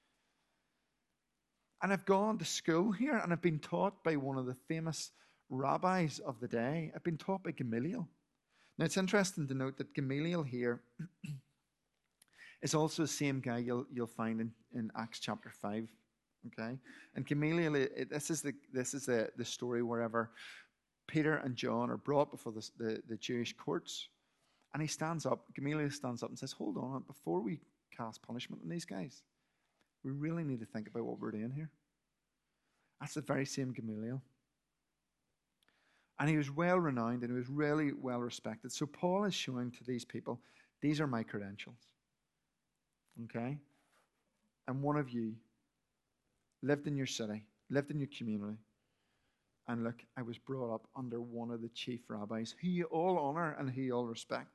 And I've gone to school here, and I've been taught by one of the famous rabbis of the day. I've been taught by Gamaliel. Now, it's interesting to note that Gamaliel here is also the same guy you'll, you'll find in, in Acts chapter five. Okay? And Gamaliel, it, this is the this is the, the story wherever Peter and John are brought before the, the, the Jewish courts. And he stands up, Gamaliel stands up and says, hold on, before we cast punishment on these guys, we really need to think about what we're doing here. That's the very same Gamaliel. And he was well renowned and he was really well respected. So Paul is showing to these people, these are my credentials. Okay? And one of you lived in your city, lived in your community. And look, I was brought up under one of the chief rabbis who you all honor and who you all respect.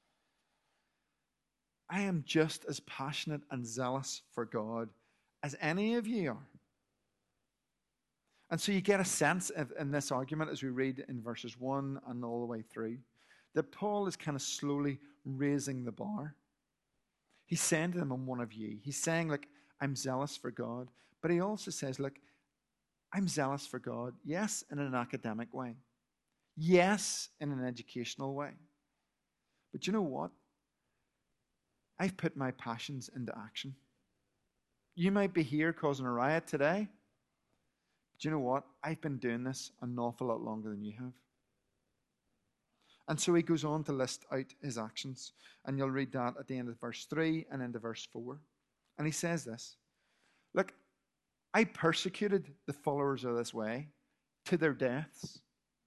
I am just as passionate and zealous for God as any of you are. And so you get a sense of, in this argument as we read in verses one and all the way through, that Paul is kind of slowly raising the bar. He's saying to them, I'm one of you. He's saying, look, I'm zealous for God. But he also says, look, I'm zealous for God, yes, in an academic way. Yes, in an educational way. But you know what? I've put my passions into action. You might be here causing a riot today. But you know what? I've been doing this an awful lot longer than you have. And so he goes on to list out his actions. And you'll read that at the end of verse three and into verse four. And he says this, look, I persecuted the followers of this way to their deaths.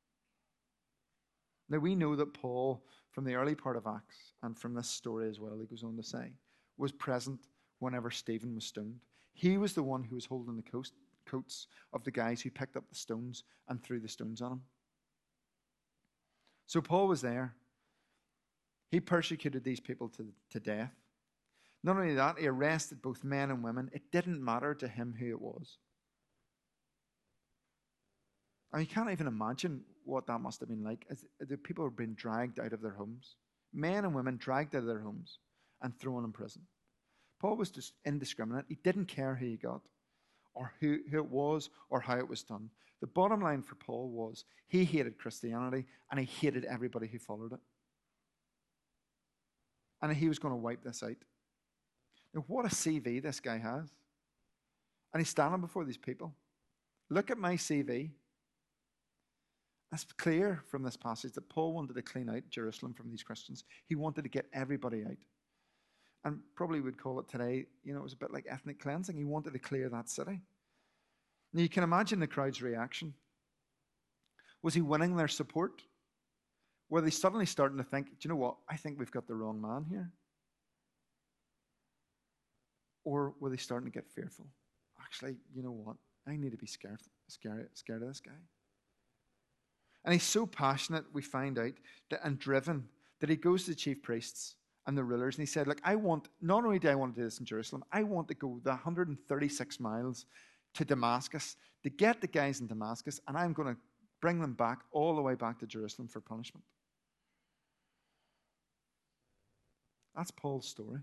Now we know that Paul, from the early part of Acts, and from this story as well, he goes on to say, was present whenever Stephen was stoned. He was the one who was holding the coast, coats of the guys who picked up the stones and threw the stones on him. So Paul was there. He persecuted these people to, to death. Not only that, he arrested both men and women. It didn't matter to him who it was. And you can't even imagine what that must have been like. As the people were being dragged out of their homes. Men and women dragged out of their homes and thrown in prison. Paul was just indiscriminate. He didn't care who he got or who, who it was or how it was done. The bottom line for Paul was he hated Christianity and he hated everybody who followed it. And he was going to wipe this out. Now, what a C V this guy has. And he's standing before these people. Look at my C V. It's clear from this passage that Paul wanted to clean out Jerusalem from these Christians. He wanted to get everybody out. And probably would call it today, you know, it was a bit like ethnic cleansing. He wanted to clear that city. Now you can imagine the crowd's reaction. Was he winning their support? Were they suddenly starting to think, do you know what? I think we've got the wrong man here. Or were they starting to get fearful? Actually, you know what? I need to be scared, scared, scared of this guy. And he's so passionate, we find out, that, and driven, that he goes to the chief priests and the rulers, and he said, look, I want, not only do I want to do this in Jerusalem, I want to go the one hundred thirty-six miles to Damascus to get the guys in Damascus, and I'm going to bring them back all the way back to Jerusalem for punishment. That's Paul's story.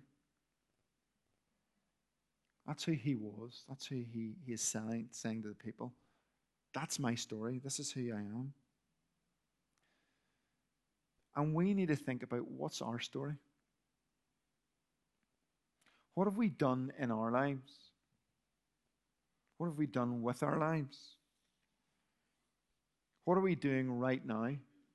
That's who he was. That's who he, he is saying, saying to the people. That's my story. This is who I am. And we need to think about what's our story. What have we done in our lives? What have we done with our lives? What are we doing right now?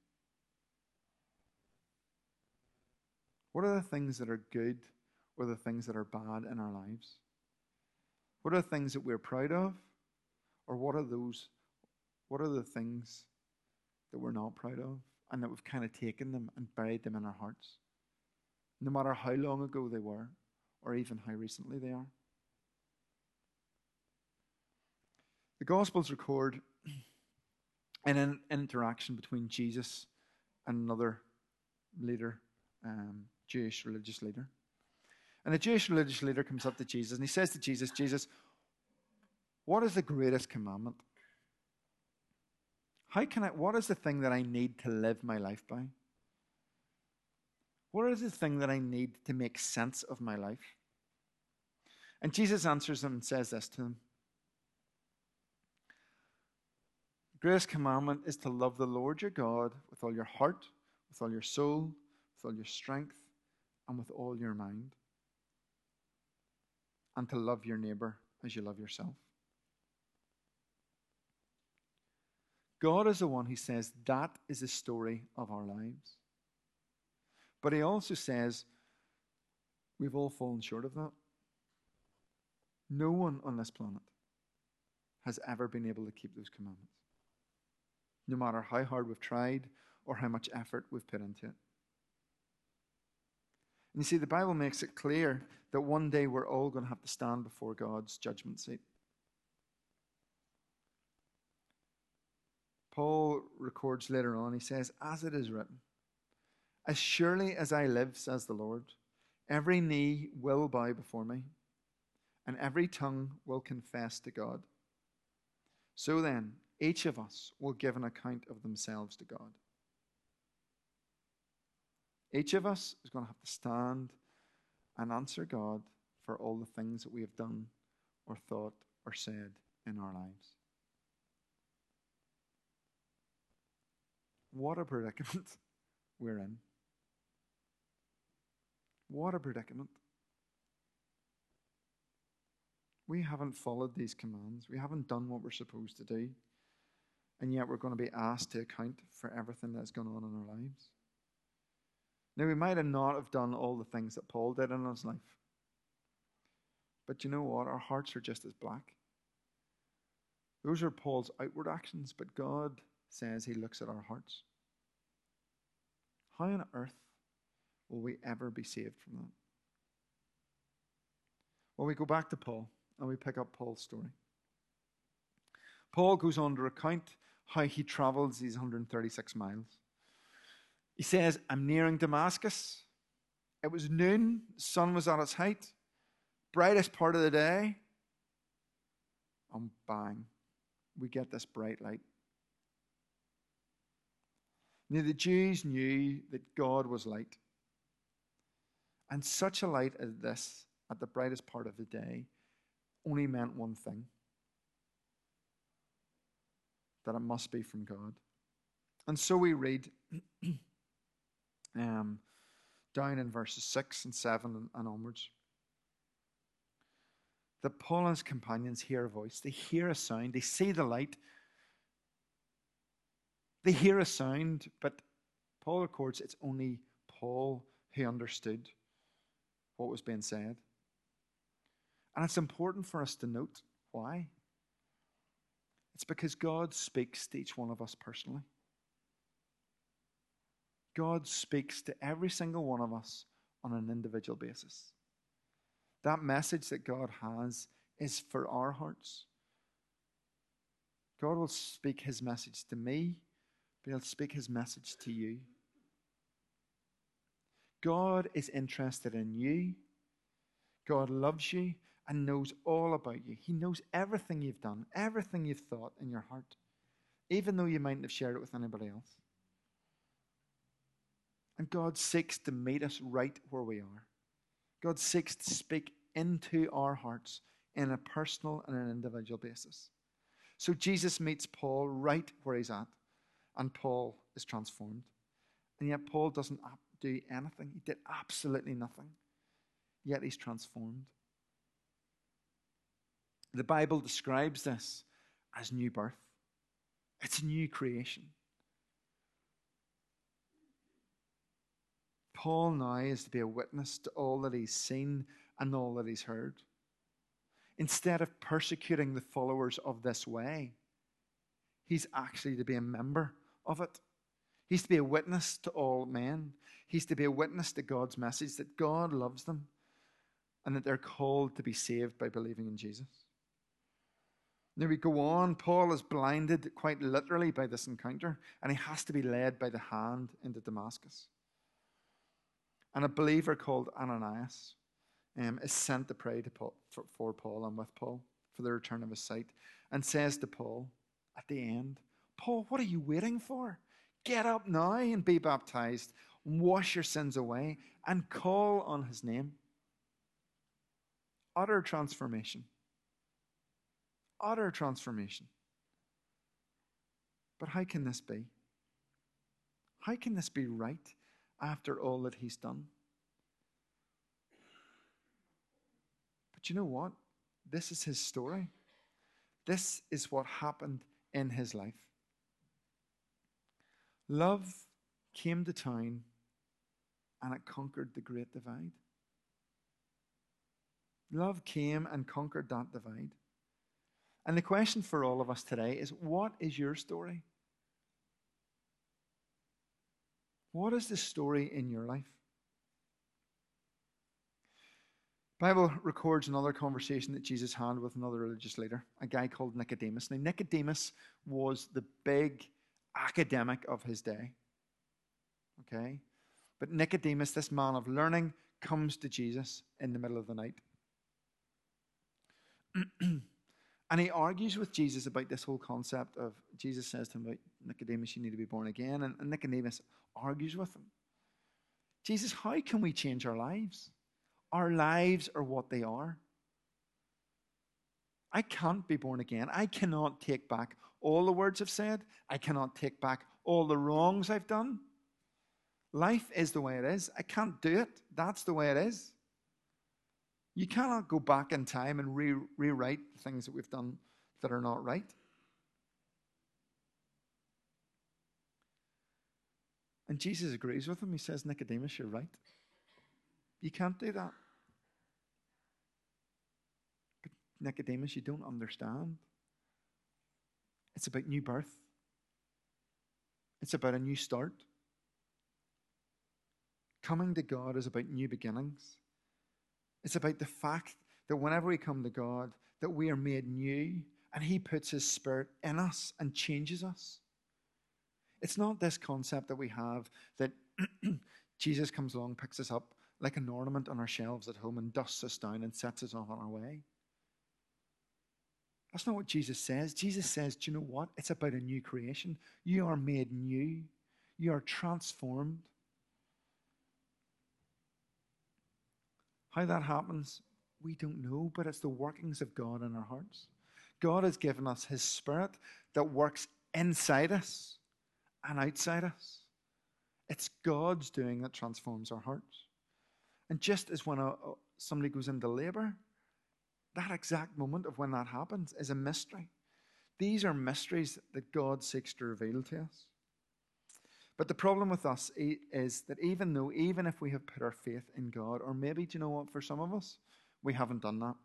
What are the things that are good or the things that are bad in our lives? What are the things that we're proud of? Or what are those, what are the things that we're not proud of and that we've kind of taken them and buried them in our hearts? no matter how long ago they were or even how recently they are. The Gospels record an interaction between Jesus and another leader, um, Jewish religious leader. And the Jewish religious leader comes up to Jesus and he says to Jesus, Jesus, what is the greatest commandment? How can I, what is the thing that I need to live my life by? What is the thing that I need to make sense of my life? And Jesus answers him and says this to him. The greatest commandment is to love the Lord your God with all your heart, with all your soul, with all your strength, and with all your mind. And to love your neighbor as you love yourself. God is the one who says that is the story of our lives. But he also says we've all fallen short of that. No one on this planet has ever been able to keep those commandments. No matter how hard we've tried or how much effort we've put into it. And you see, the Bible makes it clear that one day we're all going to have to stand before God's judgment seat. Paul records later on, he says, as it is written, as surely as I live, says the Lord, every knee will bow before me, and every tongue will confess to God. So then, each of us will give an account of themselves to God. Each of us is going to have to stand and answer God for all the things that we have done or thought or said in our lives. What a predicament we're in. What a predicament. We haven't followed these commands. We haven't done what we're supposed to do. And yet we're going to be asked to account for everything that's gone on in our lives. Now, we might have not have done all the things that Paul did in his life. But you know what? Our hearts are just as black. Those are Paul's outward actions, but God says he looks at our hearts. How on earth will we ever be saved from that? Well, we go back to Paul and we pick up Paul's story. Paul goes on to recount how he travels these one hundred thirty-six miles. He says, I'm nearing Damascus. It was noon, the sun was at its height, brightest part of the day. And bang, we get this bright light. Now, the Jews knew that God was light. And such a light as this, at the brightest part of the day, only meant one thing. That it must be from God. And so we read um, down in verses six and seven and, and onwards. That Paul and his companions hear a voice. They hear a sound. They see the light. They hear a sound, but Paul records it's only Paul who understood what was being said. And it's important for us to note why. It's because God speaks to each one of us personally. God speaks to every single one of us on an individual basis. That message that God has is for our hearts. God will speak his message to me, but he'll speak his message to you. God is interested in you. God loves you and knows all about you. He knows everything you've done, everything you've thought in your heart, even though you mightn't have shared it with anybody else. And God seeks to meet us right where we are. God seeks to speak into our hearts in a personal and an individual basis. So Jesus meets Paul right where he's at, and Paul is transformed. And yet Paul doesn't do anything. He did absolutely nothing. Yet he's transformed. The Bible describes this as new birth. It's a new creation. Paul now is to be a witness to all that he's seen and all that he's heard. Instead of persecuting the followers of this way, he's actually to be a member of it. He's to be a witness to all men. He's to be a witness to God's message that God loves them and that they're called to be saved by believing in Jesus. Now we go on. Paul is blinded quite literally by this encounter, and he has to be led by the hand into Damascus. And a believer called Ananias um, is sent to pray to Paul, for, for Paul and with Paul for the return of his sight, and says to Paul at the end, Paul, what are you waiting for? Get up now and be baptized, wash your sins away, and call on his name. Utter transformation. Utter transformation. But how can this be? How can this be right after all that he's done? But you know what? This is his story. This is what happened in his life. Love came to town and it conquered the great divide. Love came and conquered that divide. And the question for all of us today is, what is your story? What is the story in your life? The Bible records another conversation that Jesus had with another religious leader, a guy called Nicodemus. Now, Nicodemus was the big academic of his day. Okay? But Nicodemus, this man of learning, comes to Jesus in the middle of the night. And he argues with Jesus about this whole concept of, Jesus says to him, Nicodemus, you need to be born again. And, and Nicodemus argues with him. Jesus, how can we change our lives? Our lives are what they are. I can't be born again. I cannot take back all the words I've said. I cannot take back all the wrongs I've done. Life is the way it is. I can't do it. That's the way it is. You cannot go back in time and re- rewrite things that we've done that are not right. And Jesus agrees with him. He says, Nicodemus, you're right. You can't do that. But Nicodemus, you don't understand. It's about new birth. It's about a new start. Coming to God is about new beginnings. It's about the fact that whenever we come to God, that we are made new and he puts his Spirit in us and changes us. It's not this concept that we have that Jesus comes along, picks us up like an ornament on our shelves at home and dusts us down and sets us off on our way. That's not what Jesus says. Jesus says, do you know what? It's about a new creation. You are made new. You are transformed. How that happens, we don't know, but it's the workings of God in our hearts. God has given us his Spirit that works inside us and outside us. It's God's doing that transforms our hearts. And just as when a, somebody goes into labor, that exact moment of when that happens is a mystery. These are mysteries that God seeks to reveal to us. But the problem with us is that even though, even if we have put our faith in God, or maybe, do you know what, for some of us, we haven't done that.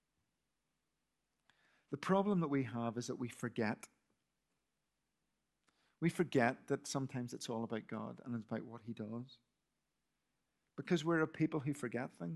The problem that we have is that we forget. We forget that sometimes it's all about God and it's about what he does. Because we're a people who forget things.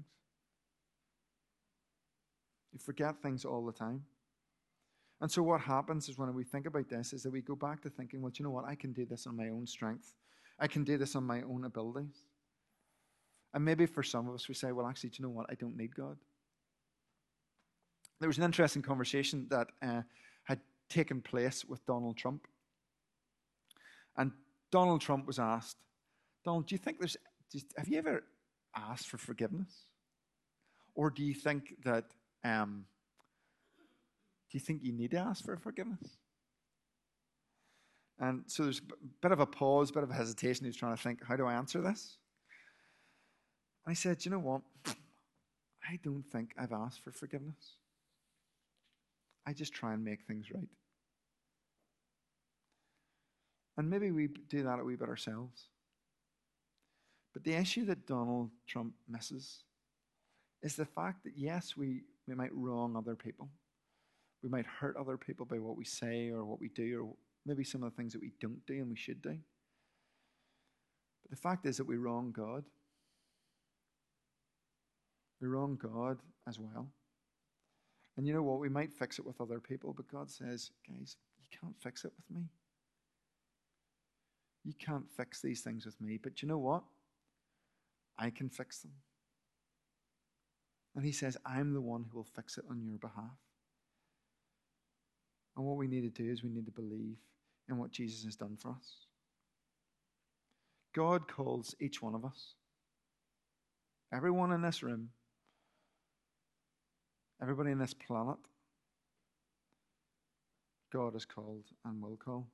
We forget things all the time. And so what happens is when we think about this is that we go back to thinking, well, do you know what? I can do this on my own strength. I can do this on my own abilities. And maybe for some of us, we say, well, actually, do you know what? I don't need God. There was an interesting conversation that uh, had taken place with Donald Trump. And Donald Trump was asked, Donald, do you think there's, have you ever asked for forgiveness? Or do you think that, um, do you think you need to ask for forgiveness? And so there's a bit of a pause, a bit of a hesitation. He was trying to think, how do I answer this? And I said, you know what? I don't think I've asked for forgiveness. I just try and make things right. And maybe we do that a wee bit ourselves. But the issue that Donald Trump misses is the fact that, yes, we, we might wrong other people. We might hurt other people by what we say or what we do, or maybe some of the things that we don't do and we should do. But the fact is that we wrong God. We wrong God as well. And you know what? We might fix it with other people, but God says, guys, you can't fix it with me. You can't fix these things with me, but you know what? I can fix them. And he says, I'm the one who will fix it on your behalf. And what we need to do is we need to believe in what Jesus has done for us. God calls each one of us, everyone in this room, everybody in this planet, God has called and will call.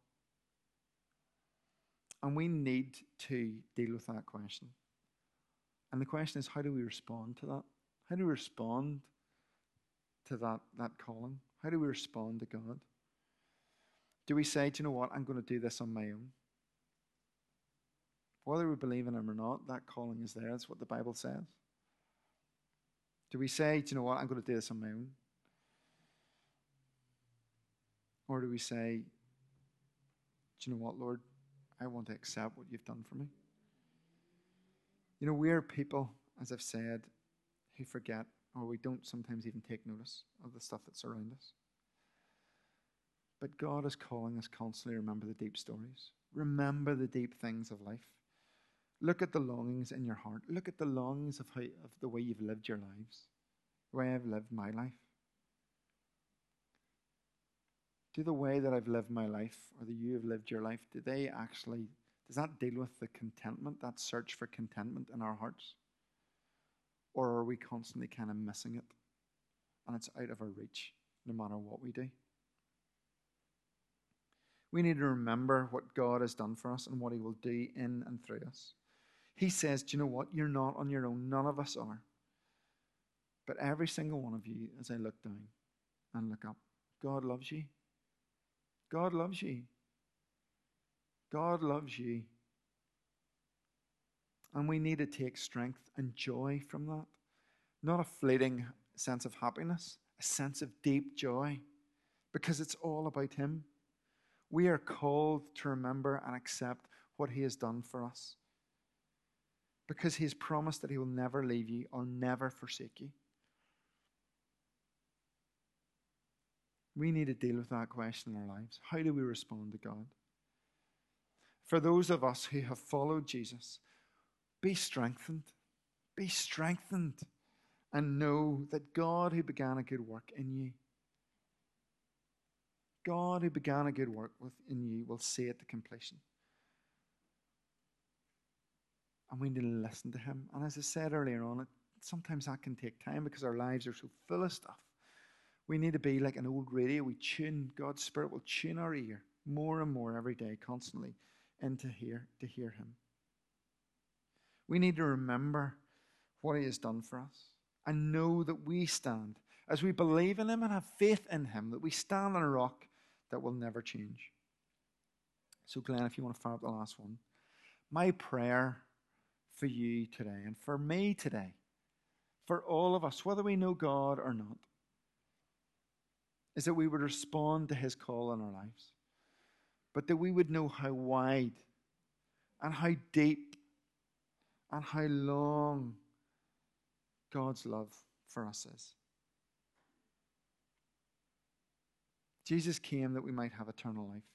And we need to deal with that question. And the question is, how do we respond to that? How do we respond to that, that calling? How do we respond to God? Do we say, do you know what, I'm going to do this on my own? Whether we believe in him or not, that calling is there. That's what the Bible says. Do we say, do you know what, I'm going to do this on my own? Or do we say, do you know what, Lord, I want to accept what you've done for me? You know, we are people, as I've said, who forget, or we don't sometimes even take notice of the stuff that's around us. But God is calling us constantly to remember the deep stories. Remember the deep things of life. Look at the longings in your heart. Look at the longings of, how, of the way you've lived your lives, the way I've lived my life. Do the way that I've lived my life, or that you have lived your life, do they actually, does that deal with the contentment, that search for contentment in our hearts? Or are we constantly kind of missing it, and it's out of our reach, no matter what we do? We need to remember what God has done for us and what he will do in and through us. He says, do you know what? You're not on your own. None of us are. But every single one of you, as I look down and look up, God loves you. God loves you. God loves you. And we need to take strength and joy from that. Not a fleeting sense of happiness, a sense of deep joy, because it's all about him. We are called to remember and accept what he has done for us, because he has promised that he will never leave you or never forsake you. We need to deal with that question in our lives. How do we respond to God? For those of us who have followed Jesus, be strengthened. Be strengthened and know that God who began a good work in you, God who began a good work within you will see it to completion. And we need to listen to him. And as I said earlier on, it, sometimes that can take time because our lives are so full of stuff. We need to be like an old radio. We tune, God's Spirit will tune our ear more and more every day, constantly, into hear, to hear him. We need to remember what he has done for us and know that we stand, as we believe in him and have faith in him, that we stand on a rock that will never change. So Glenn, if you want to fire up the last one. My prayer for you today and for me today, for all of us, whether we know God or not, is that we would respond to his call in our lives, but that we would know how wide and how deep and how long God's love for us is. Jesus came that we might have eternal life.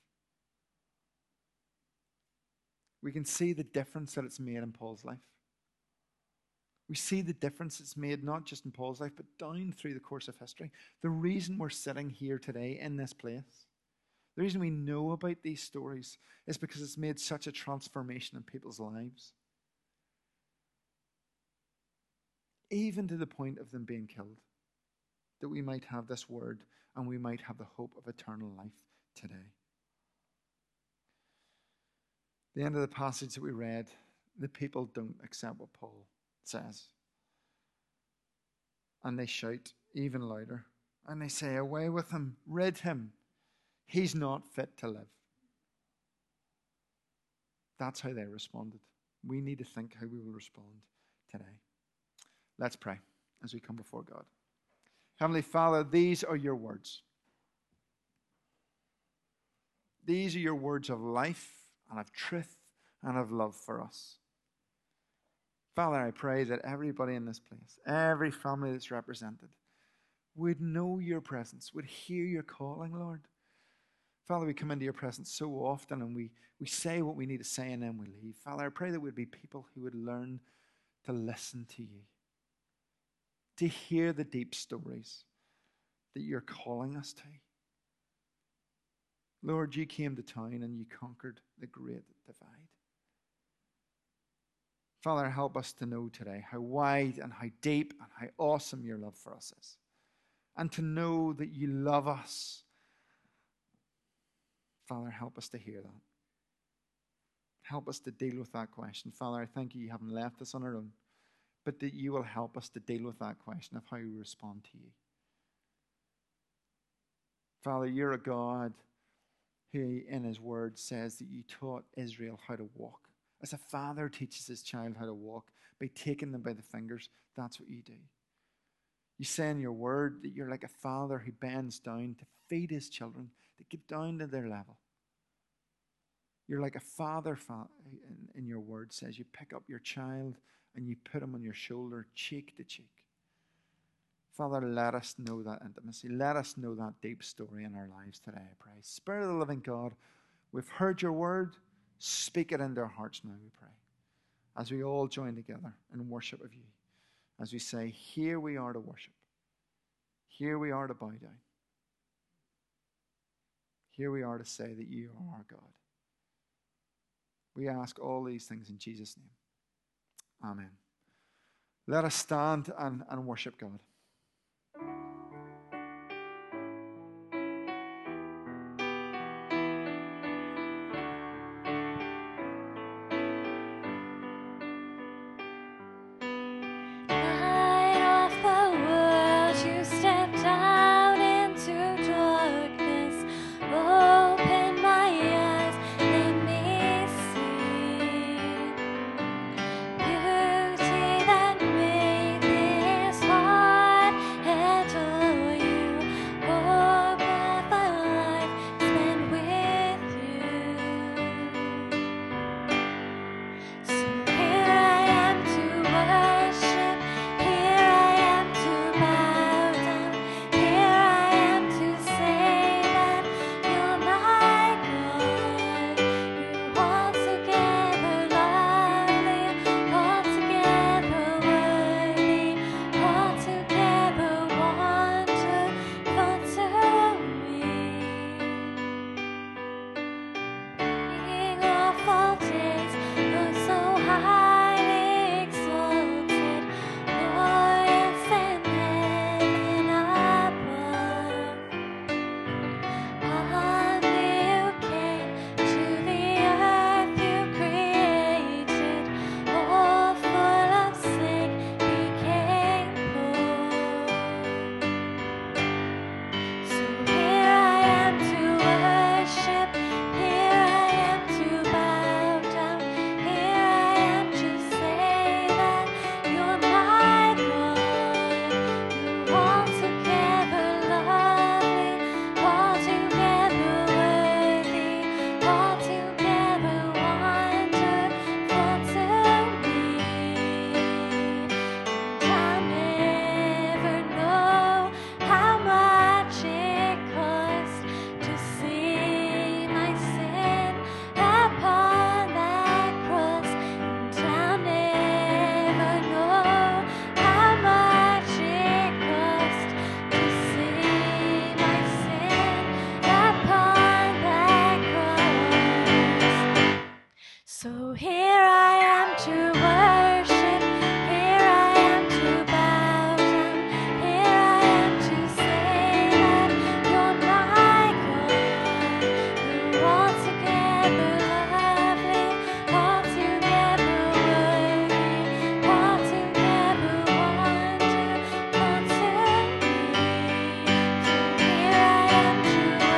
We can see the difference that it's made in Paul's life. We see the difference it's made not just in Paul's life, but down through the course of history. The reason we're sitting here today in this place, the reason we know about these stories is because it's made such a transformation in people's lives. Even to the point of them being killed, that we might have this word and we might have the hope of eternal life today. The end of the passage that we read, the people don't accept what Paul says. And they shout even louder. And they say, away with him, rid him. He's not fit to live. That's how they responded. We need to think how we will respond today. Let's pray as we come before God. Heavenly Father, these are your words. These are your words of life and of truth and of love for us. Father, I pray that everybody in this place, every family that's represented, would know your presence, would hear your calling, Lord. Father, we come into your presence so often and we, we say what we need to say and then we leave. Father, I pray that we'd be people who would learn to listen to you, to hear the deep stories that you're calling us to. Lord, you came to town and you conquered the great divide. Father, help us to know today how wide and how deep and how awesome your love for us is. And to know that you love us. Father, help us to hear that. Help us to deal with that question. Father, I thank you you haven't left us on our own, but that you will help us to deal with that question of how we respond to you. Father, you're a God who in his word says that you taught Israel how to walk. As a father teaches his child how to walk by taking them by the fingers, that's what you do. You say in your word that you're like a father who bends down to feed his children, to get down to their level. You're like a father fa- in, in your word says you pick up your child and you put him on your shoulder cheek to cheek. Father, let us know that intimacy. Let us know that deep story in our lives today, I pray. Spirit of the living God, we've heard your word. Speak it into our hearts now, we pray. As we all join together in worship of you. As we say, here we are to worship. Here we are to bow down. Here we are to say that you are our God. We ask all these things in Jesus' name. Amen. Let us stand and, and worship God.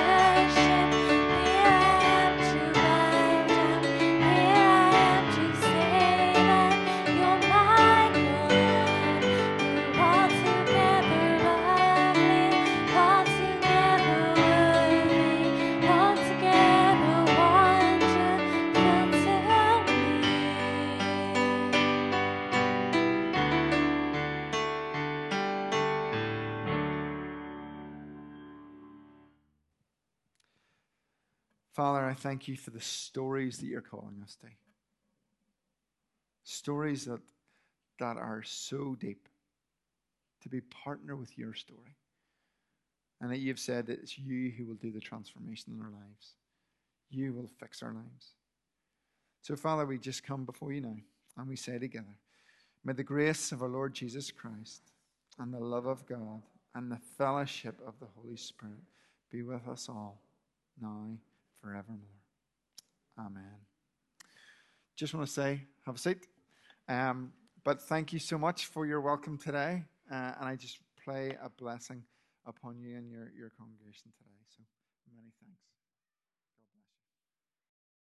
Here I am to Father, I thank you for the stories that you're calling us to. Stories that, that are so deep, to be partner with your story. And that you've said that it's you who will do the transformation in our lives. You will fix our lives. So, Father, we just come before you now and we say together, may the grace of our Lord Jesus Christ and the love of God and the fellowship of the Holy Spirit be with us all now, forevermore. Amen. Just want to say, have a seat. Um, but thank you so much for your welcome today. Uh, and I just pray a blessing upon you and your, your congregation today. So many thanks. God bless you.